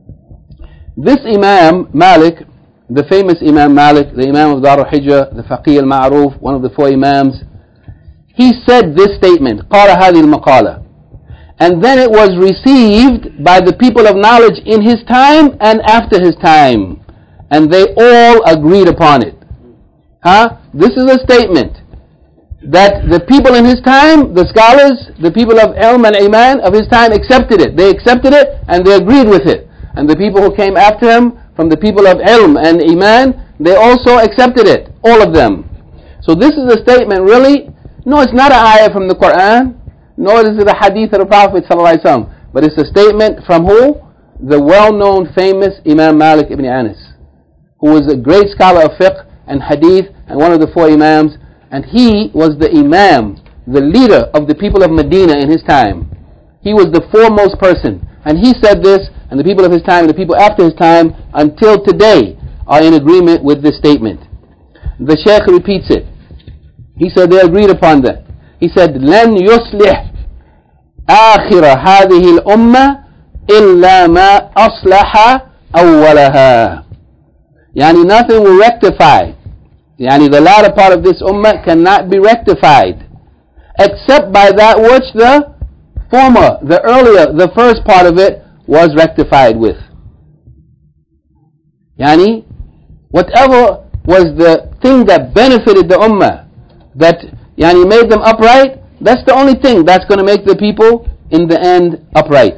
This Imam Malik, the famous Imam Malik, the Imam of Dar al-Hijra, the Faqih al-Ma'ruf, one of the 4 Imams, he said this statement, قال هذه المقالة, and then it was received by the people of knowledge in his time and after his time, and they all agreed upon it. This is a statement that the people in his time, the scholars, the people of ilm and iman of his time accepted it. They accepted it and they agreed with it. And the people who came after him, from the people of ilm and iman, they also accepted it, all of them. So this is a statement really, no, it's not an ayah from the Quran, nor is it a hadith of the Prophet ﷺ, but it's a statement from who? The well-known famous Imam Malik ibn Anas, who was a great scholar of fiqh and hadith and one of the 4 Imams, and he was the Imam, the leader of the people of Medina in his time. He was the foremost person, and he said this, and the people of his time and the people after his time until today are in agreement with this statement. The Shaykh repeats it. He said they agreed upon that. He said, لن يصلح آخر هذه الأمة إلا ما أصلح أولها. Yani nothing will rectify. Yani the latter part of this ummah cannot be rectified except by that which the former, the earlier, the first part of it was rectified with. Yani whatever was the thing that benefited the ummah, that yani made them upright, that's the only thing that's going to make the people in the end upright.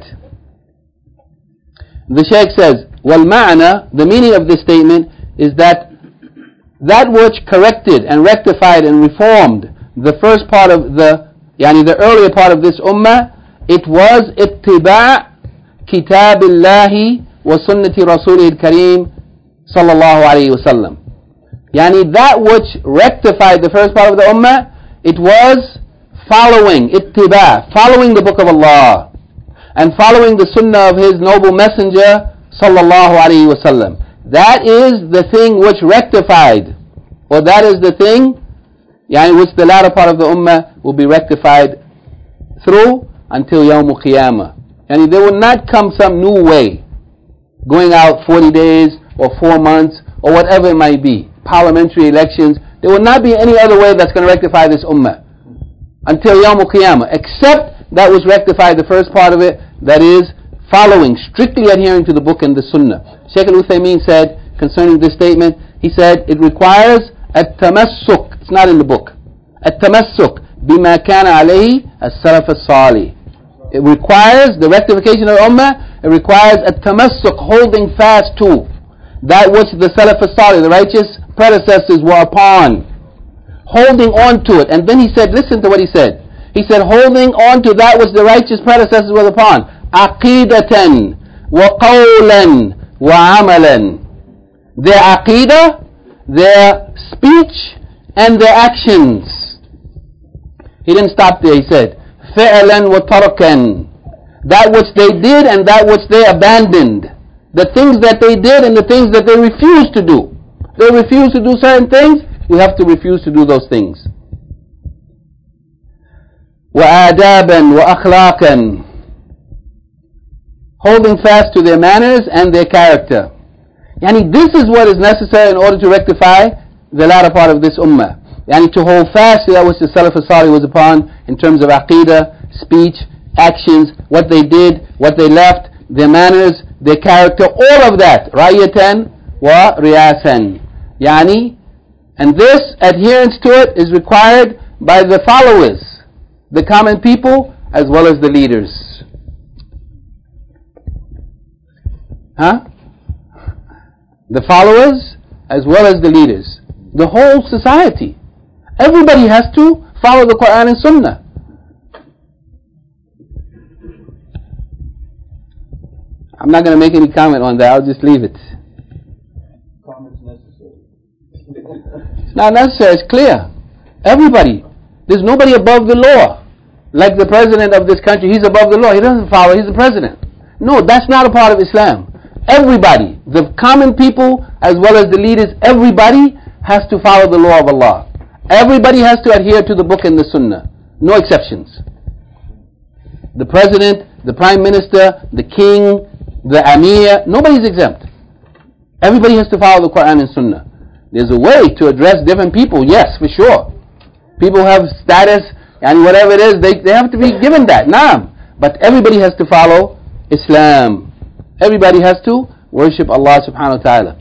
The Shaykh says, وَالْمَعْنَى, the meaning of this statement is that which corrected and rectified and reformed the first part of the earlier part of this ummah, it was اتباع كتاب الله وسنة رسوله الكريم صلى الله عليه وسلم. Yani that which rectified the first part of the ummah, it was following اتباع, following the book of Allah and following the sunnah of his noble messenger sallallahu alaihi wasallam. That is the thing which rectified, or that is the thing which the latter part of the ummah will be rectified through until Yawm al-Qiyamah. There will not come some new way, going out 40 days or 4 months or whatever it might be, parliamentary elections. There will not be any other way that's going to rectify this ummah until Yawm al-Qiyamah, except that which rectified the first part of it, that is following, strictly adhering to the book and the sunnah. Shaykh al-Uthaymeen said concerning this statement, he said it requires at-tamassuk, it's not in the book, at-tamassuk bima kana alayhi as-salaf as-salih. It requires the rectification of the ummah, it requires at-tamassuk, holding fast to that which the salaf as-salih, the righteous predecessors, were upon, holding on to it. And then he said, listen to what he said. He said, holding on to that which the righteous predecessors were upon, aqidatan wa qawlan wa amalan. Their aqidah, their speech, and their actions. He didn't stop there, he said, fi'lan wa tarkan. That which they did and that which they abandoned. The things that they did and the things that they refused to do. They refused to do certain things, we have to refuse to do those things. وَآدَابًا وَأَخْلَاقًا. Holding fast to their manners and their character. Yani this is what is necessary in order to rectify the latter part of this ummah. Yani to hold fast to that which the Salaf as-Salih was upon in terms of aqeedah, speech, actions, what they did, what they left, their manners, their character, all of that. Ra'yatan wa riyasan. Yani, and this adherence to it is required by the followers, the common people, as well as the leaders. Huh? The followers as well as the leaders. The whole society. Everybody has to follow the Quran and Sunnah. I'm not going to make any comment on that. I'll just leave it. Comment's necessary. It's not necessary. It's clear. Everybody. There's nobody above the law. Like the president of this country, he's above the law. He doesn't follow. He's the president. No, that's not a part of Islam. Everybody, the common people as well as the leaders, everybody has to follow the law of Allah. Everybody has to adhere to the book and the Sunnah. No exceptions. The president, the prime minister, the king, the amir, nobody's exempt. Everybody has to follow the Quran and Sunnah. There's a way to address different people, yes, for sure. People have status and whatever it is, they have to be given that. Naam. But everybody has to follow Islam. Everybody has to worship Allah subhanahu wa ta'ala.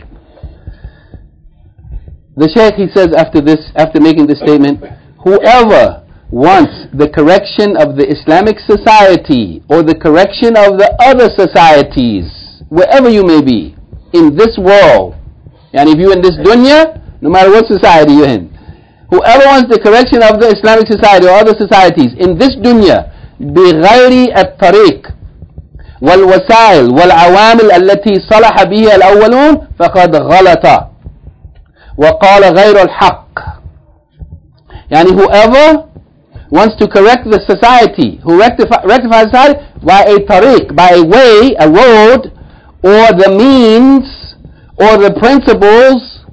The Shaykh, he says after making this statement, whoever wants the correction of the Islamic society or the correction of the other societies, wherever you may be, in this world, and if you're in this dunya, no matter what society you're in, whoever wants the correction of the Islamic society or other societies in this dunya, بغير الطريق والوسائل والعوامل التي صلح بها الأولون فقد غلط وقال غير الحق. Yani whoever wants to correct the society, who rectify society by a tariq, by a way, a road, or the means, or the principles,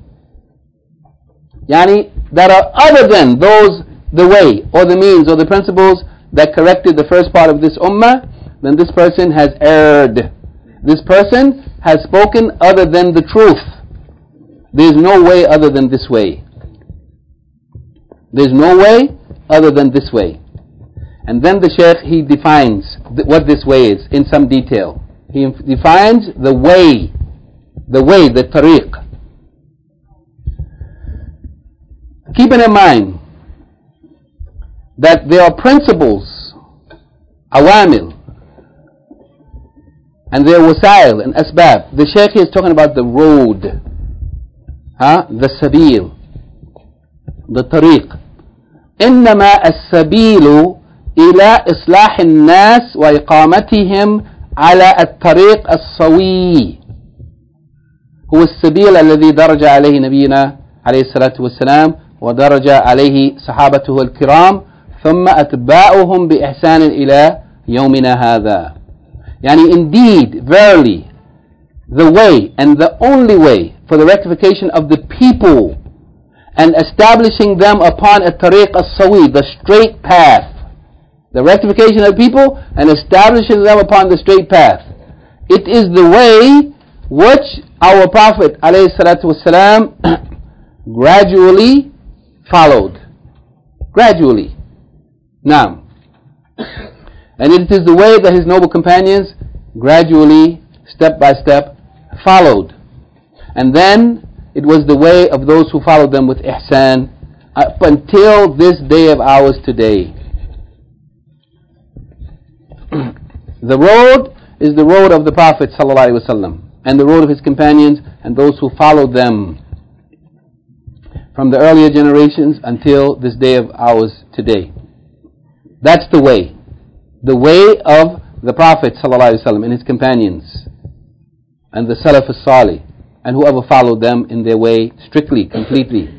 yani that are other than those, the way, or the means, or the principles that corrected the first part of this ummah, then this person has erred. This person has spoken other than the truth. There is no way other than this way. There is no way other than this way. And then the Shaykh, he defines what this way is in some detail. He defines the way, the tariq. Keeping in mind that there are principles, awamil, and there are wasail and asbab. The Shaykh is talking about the road, the sabil, the tariq. إنما السبيل إلى إصلاح الناس وإقامتهم على الطريق الصوي هو السبيل الذي درج عليه نبينا عليه الصلاة والسلام ودرج عليه صحابته الكرام ثم أتباعهم بإحسان إلى يومنا هذا. Yani indeed, verily, the way and the only way for the rectification of the people and establishing them upon a tariq as-sawi, the straight path. The rectification of people and establishing them upon the straight path. It is the way which our Prophet ﷺ gradually followed. Gradually. Now, and it is the way that his noble companions gradually, step by step, followed. And then it was the way of those who followed them with ihsan up until this day of ours today. The road is the road of the Prophet ﷺ and the road of his companions and those who followed them from the earlier generations until this day of ours today. That's the way. The way of the Prophet ﷺ and his companions and the Salaf as-Salih and whoever followed them in their way strictly, completely.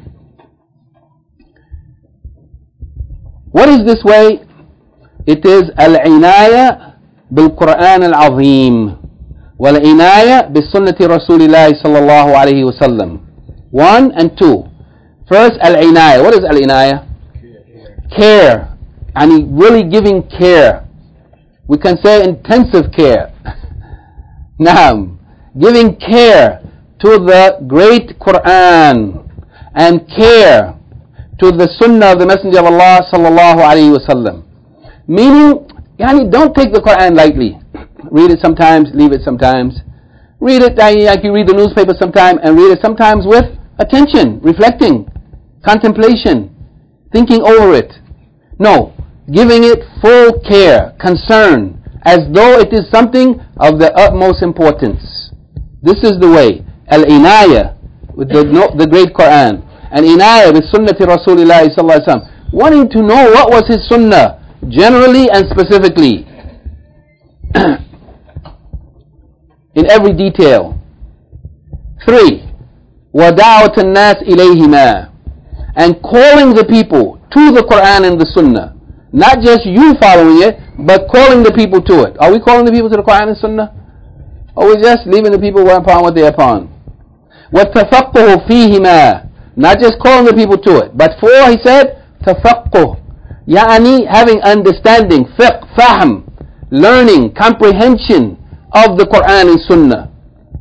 What is this way? It is al-inaya bil-Quran al-Azim wal-inaya bis-sunnati Rasulillah sallallahu alayhi wa sallam. 1 and 2. First, al-inaya. What is al-inaya? Care. And really giving care. We can say intensive care. Naam. Giving care to the great Quran and care to the Sunnah of the Messenger of Allah sallallahu alaihi wasallam. Meaning, don't take the Quran lightly. Read it sometimes, leave it sometimes. Read it like you read the newspaper sometimes, and read it sometimes with attention, reflecting, contemplation, thinking over it. No, giving it full care, concern, as though it is something of the utmost importance. This is the way. Al-inaya with the great Quran, and inaya with sunnati Rasulullah sallallahu alaihi wasallam. Wanting to know what was his sunnah, generally and specifically, in every detail. 3. وَدَعْوَةَ النَّاسِ إِلَيْهِمَا, and calling the people to the Quran and the Sunnah. Not just you following it, but calling the people to it. Are we calling the people to the Quran and Sunnah? Or are we just leaving the people upon what they are upon? وَالتَّفَقُّهُ فِيهِمَا, not just calling the people to it, but 4, he said, تَفَقُّه, يعني having understanding, fiqh, fahm, learning, comprehension of the Quran and Sunnah.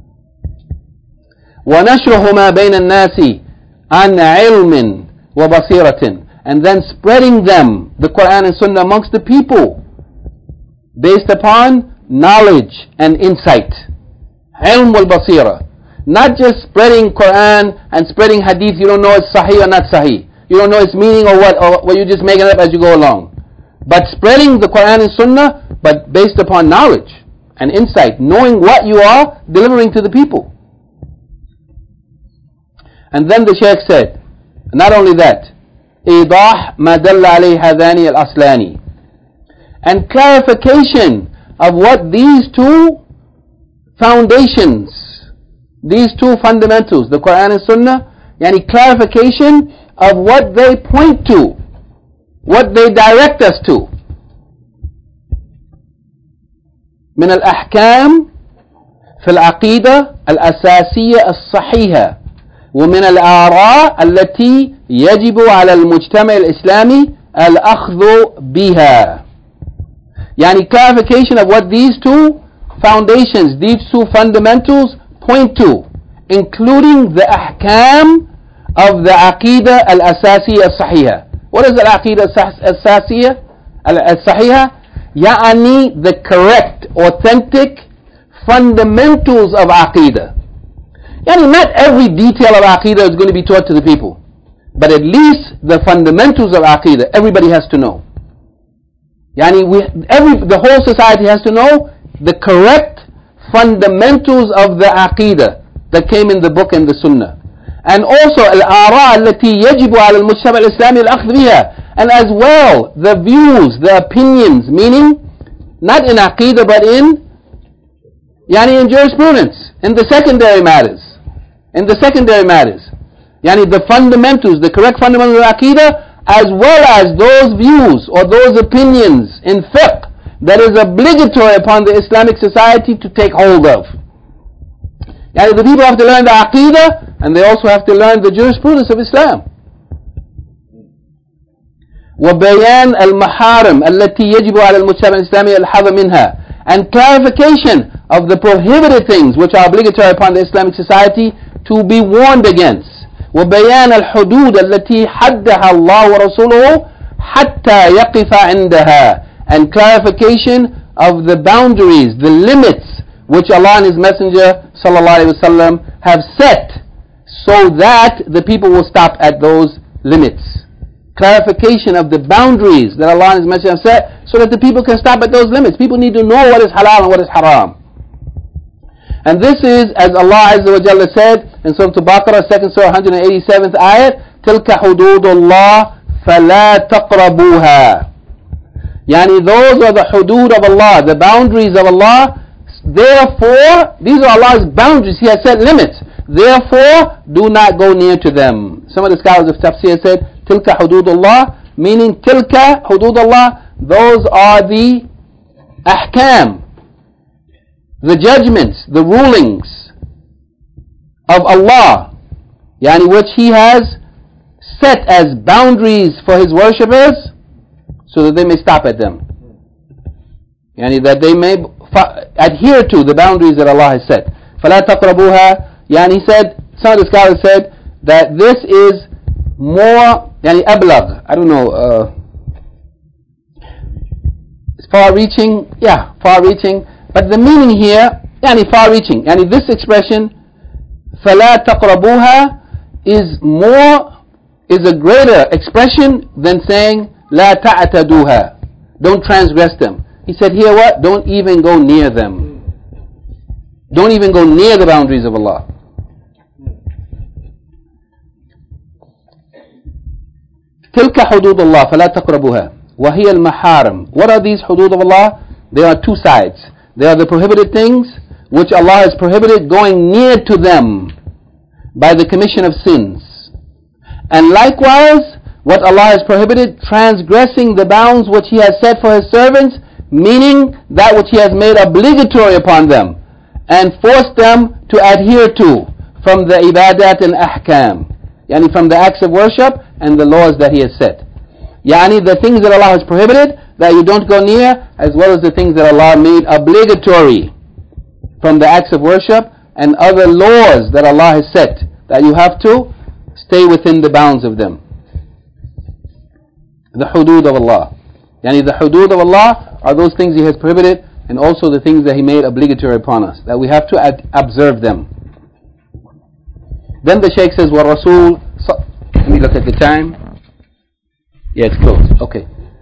وَنَشْرُهُمَا بَيْنَ النَّاسِ عَنْ عِلْمٍ وَبَصِيرَةٍ, and then spreading them, the Quran and Sunnah, amongst the people based upon knowledge and insight. Ilm wal basira. Not just spreading Quran and spreading hadith, you don't know it's sahih or not sahih. You don't know its meaning or what you're just making it up as you go along. But spreading the Quran and Sunnah, but based upon knowledge and insight, knowing what you are delivering to the people. And then the Shaykh said, not only that, إيضاح ما دل عليه هذان الأصلان, and clarification of what these two foundations, these two fundamentals, the Quran and Sunnah, yani clarification of what they point to, what they direct us to. من الأحكام في العقيدة الأساسية الصحيحة، ومن الآراء التي يجب على المجتمع الإسلامي الأخذ بها. Yani clarification of what these two foundations, these two fundamentals point to, including the ahkam of the aqidah al-asasiyya al-sahihah. What is the aqidah al-asasiyya al-sahihah? Yani the correct, authentic fundamentals of aqidah. Yani not every detail of aqidah is going to be taught to the people, but at least the fundamentals of aqidah everybody has to know. Yani the whole society has to know the correct fundamentals of the aqidah that came in the book and the sunnah. And also al-ara' التي يجب على المجتمع الإسلامي الأخذ بها, and as well the views, the opinions, meaning not in aqidah but in jurisprudence, in the secondary matters. In the secondary matters. Yani the fundamentals, the correct fundamentals of aqidah, as well as those views or those opinions in fiqh that is obligatory upon the Islamic society to take hold of. Yani the people have to learn the aqidah, and they also have to learn the jurisprudence of Islam. وبيان المحارم التي يجب على المجتمع الإسلامي الحذر منها, and clarification of the prohibited things which are obligatory upon the Islamic society to be warned against. وبيان الحدود التي حدها الله ورسوله حتى يقف عندها, and clarification of the boundaries, the limits which Allah and His Messenger sallallahu alaihi wasallam have set, so that the people will stop at those limits. Clarification of the boundaries that Allah and His Messenger have set, so that the people can stop at those limits. People need to know what is halal and what is haram. And this is, as Allah Azza wa Jalla said in Surah Al-Baqarah, 2nd Surah, 187th ayat, تِلْكَ حُدُودُ اللَّهِ فَلَا تَقْرَبُوهَا. Yani those are the hudud of Allah, the boundaries of Allah. Therefore, these are Allah's boundaries. He has set limits. Therefore, do not go near to them. Some of the scholars of tafsir said, تِلْكَ حُدُودُ اللَّهِ, meaning تِلْكَ حُدُودُ اللَّهِ, those are the ahkam, the judgments, the rulings of Allah, yani which He has set as boundaries for His worshippers, so that they may stop at them, yani that they may adhere to the boundaries that Allah has set. فَلَا تَقْرَبُوهَا, He said, some of the scholars said that this is more, أبلغ, I don't know, it's far-reaching, far-reaching, but the meaning here, far-reaching, this expression, فَلَا تَقْرَبُوهَا, is a greater expression than saying, لَا تَعْتَدُوهَا, don't transgress them. He said here what? Don't even go near them. Don't even go near the boundaries of Allah. تلك حدود الله فلا تقربوها وهي المحارم. What are these hudud of Allah? There are two sides. There are the prohibited things which Allah has prohibited going near to them by the commission of sins. And likewise, what Allah has prohibited, transgressing the bounds which He has set for His servants, meaning that which He has made obligatory upon them and forced them to adhere to from the ibadat and ahkam, from the acts of worship and the laws that He has set. The things that Allah has prohibited that you don't go near, as well as the things that Allah made obligatory from the acts of worship and other laws that Allah has set that you have to stay within the bounds of them. The hudud of Allah. The hudud of Allah are those things He has prohibited and also the things that He made obligatory upon us, that we have to observe them. Then the Shaykh says, وَالرَّسُولُ, let me look at the time. Yeah, it's closed. Okay.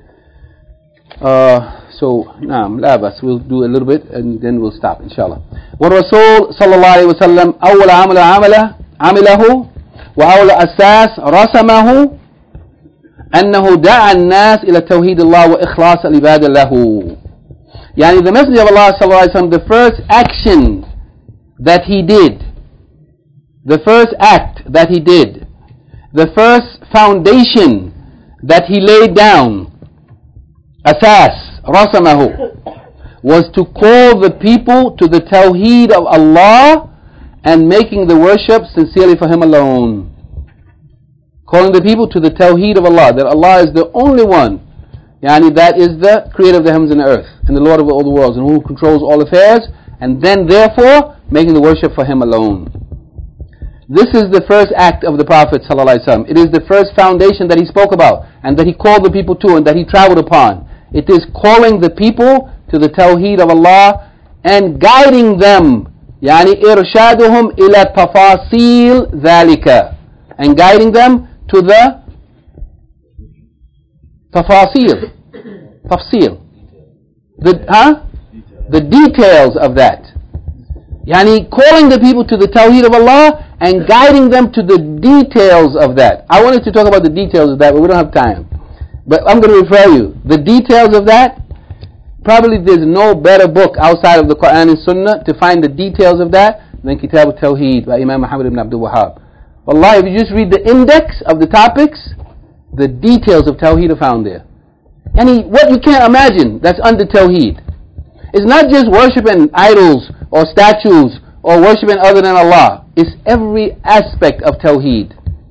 So, naam, la bas, we'll do a little bit and then we'll stop, inshallah. وَالرَّسُولُ صلى الله عليه وسلم أول عمله وأول أساس رسمه أنه دعا الناس إلى توحيد الله وإخلاص العبادة له. The Messenger of Allah صلى الله عليه وسلم, the first action that he did, the first act that he did, the first foundation that he laid down, asas, rasamahu, was to call the people to the tawheed of Allah and making the worship sincerely for Him alone. Calling the people to the tawheed of Allah, that Allah is the only one, that is the creator of the heavens and the earth, and the Lord of all the worlds, and who controls all affairs, and then therefore making the worship for Him alone. This is the first act of the Prophet ﷺ. It is the first foundation that he spoke about, and that he called the people to, and that he traveled upon. It is calling the people to the tawheed of Allah and guiding them, إرشادهم إلى تفاصيل ذلك, and guiding them to the tafsil, the details of that. Calling the people to the tawheed of Allah and guiding them to the details of that. I wanted to talk about the details of that, but we don't have time. But I'm going to refer you. The details of that, probably there's no better book outside of the Quran and Sunnah to find the details of that than Kitab al-Tawheed by Imam Muhammad ibn Abdul Wahhab. Wallahi, if you just read the index of the topics, the details of Tawheed are found there. What you can't imagine that's under Tawheed. It's not just worshipping idols or statues or worshipping other than Allah. It's every aspect of Tawheed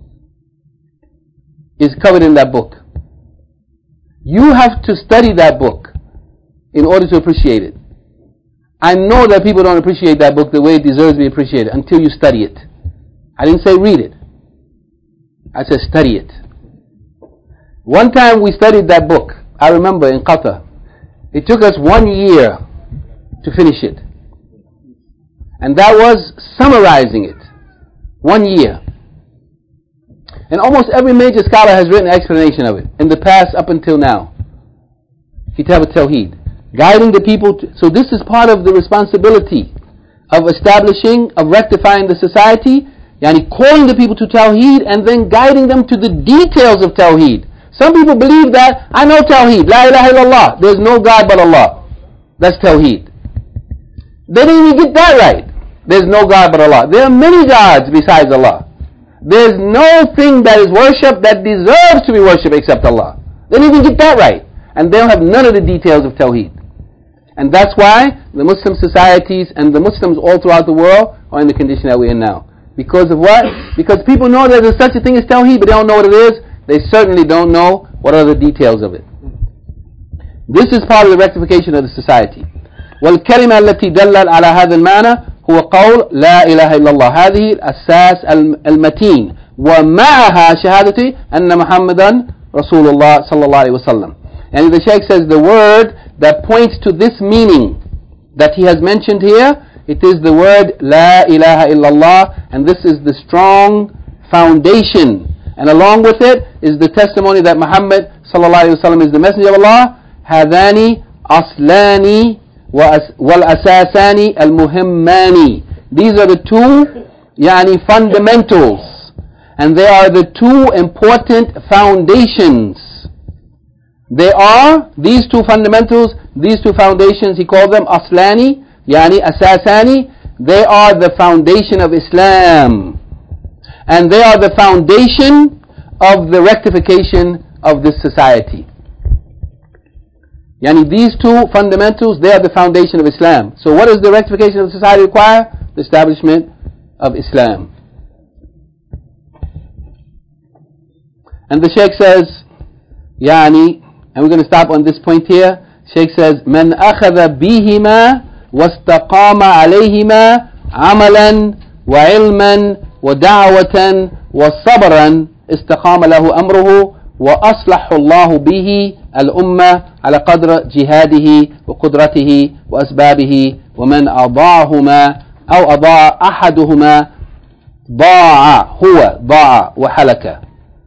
is covered in that book. You have to study that book in order to appreciate it. I know that people don't appreciate that book the way it deserves to be appreciated until you study it. I didn't say read it. I said study it. One time we studied that book, I remember in Qatar. It took us 1 year to finish it. And that was summarizing it. 1 year. And almost every major scholar has written an explanation of it in the past up until now. Kitab al-Tawheed. Guiding the people to, so this is part of the responsibility of establishing, of rectifying the society, calling the people to Tawheed and then guiding them to the details of Tawheed. Some people believe that, I know Tawheed, La ilaha illallah, there's no God but Allah. That's Tawheed. They didn't even get that right. There's no God but Allah. There are many gods besides Allah. There's no thing that is worshipped that deserves to be worshipped except Allah. They didn't even get that right. And they don't have none of the details of Tawheed. And that's why the Muslim societies and the Muslims all throughout the world are in the condition that we're in now. Because of what? Because people know that there's such a thing as Tawheed, but they don't know what it is. They certainly don't know what are the details of it. This is part of the rectification of the society. وَالْكَلِمَةِ الَّتِي دَلَّتْ عَلَى هَذَا الْمَعنَى هو قول لا إله إلا الله. هذه الأساس المتين، ومعها شهادة أن محمدا رسول الله صلى الله عليه وسلم. And the Shaykh says the word that points to this meaning that he has mentioned here, it is the word La ilaha illallah, and this is the strong foundation. And along with it is the testimony that Muhammad sallallahu alayhi wa sallam is the messenger of Allah. هذان أصلان والأساسان المهمان. These are the two fundamentals, and they are the two important foundations. They are these two fundamentals, these two foundations, he called them aslani, asasani. They are the foundation of Islam, and they are the foundation of the rectification of this society. These two fundamentals, they are the foundation of Islam. So what does the rectification of society require? The establishment of Islam. And the Shaykh says, and we're going to stop on this point here. Shaykh says, من أخذ بهما واستقام عليهما عملا وعلما ودعوة وصبرا استقام له أمره وأصلح الله به الأمة على قدر جهاده وقدرته وأسبابه، ومن أضاعهما أو أضاع أحدهما ضاع وحلك.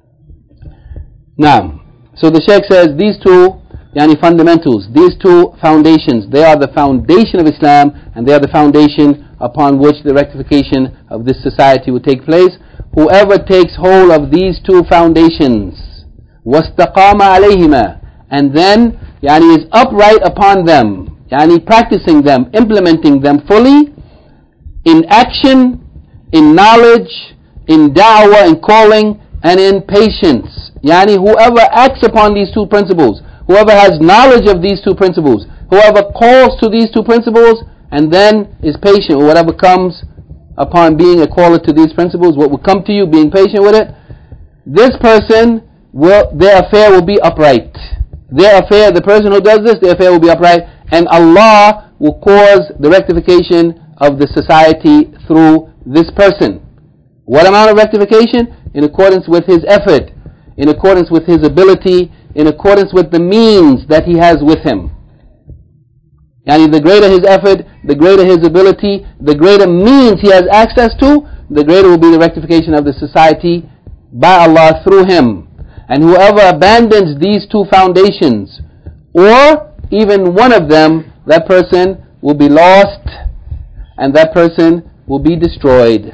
نعم. So the Shaykh says these two fundamentals, these two foundations, they are the foundation of Islam, and they are the foundation upon which the rectification of this society will take place. Whoever takes hold of these two foundations, وَاسْتَقَامَ عَلَيْهِمَا, and then is upright upon them, practicing them, implementing them fully, in action, in knowledge, in da'wah, in calling, and in patience. Whoever acts upon these two principles, whoever has knowledge of these two principles, whoever calls to these two principles, and then is patient with whatever comes upon being a caller to these principles, what will come to you, being patient with it, this person, their affair will be upright. Their affair, the person who does this, their affair will be upright, and Allah will cause the rectification of the society through this person. What amount of rectification? In accordance with his effort, in accordance with his ability, in accordance with the means that he has with him. The greater his effort, the greater his ability, the greater means he has access to, the greater will be the rectification of the society by Allah through him. And whoever abandons these two foundations, or even one of them, that person will be lost, and that person will be destroyed.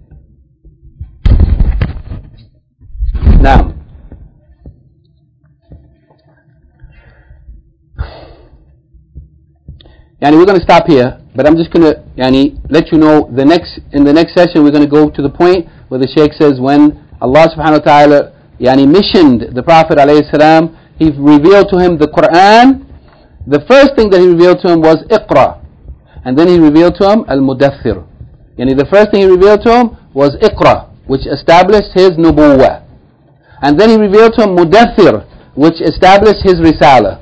Now, we're going to stop here, but I'm just going to let you know in the next session we're going to go to the point where the Shaykh says when Allah subhanahu wa ta'ala missioned the Prophet alayhi salam, he revealed to him the Quran. The first thing that he revealed to him was Iqra, and then he revealed to him Al-Mudaththir. The first thing he revealed to him was Iqra, which established his nubuwwah. And then he revealed to him Mudaththir, which established his risala.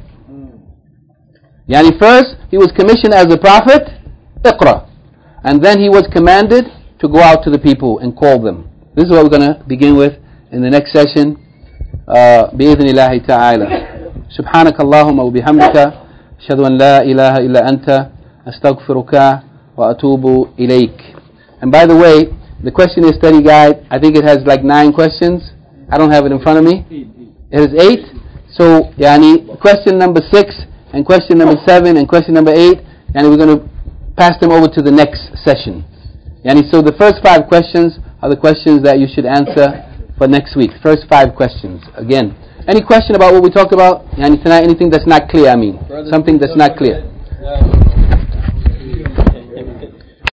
First he was commissioned as a prophet, Iqra, and then he was commanded to go out to the people and call them. This is what we're going to begin with in the next session. بإذن الله تعالى. سبحانك اللهم وبحمدك أشهد أن لا إله إلا أنت أستغفرك وأتوب إليك. And by the way, the question is study guide. I think it has like 9 questions. I don't have it in front of me. It has 8. So question number 6 and question number 7 and question number 8, and we're going to pass them over to the next session. So the first 5 questions are the questions that you should answer for next week. First 5 questions. Again, any question about what we talked about tonight? Anything that's not clear? Something that's not clear.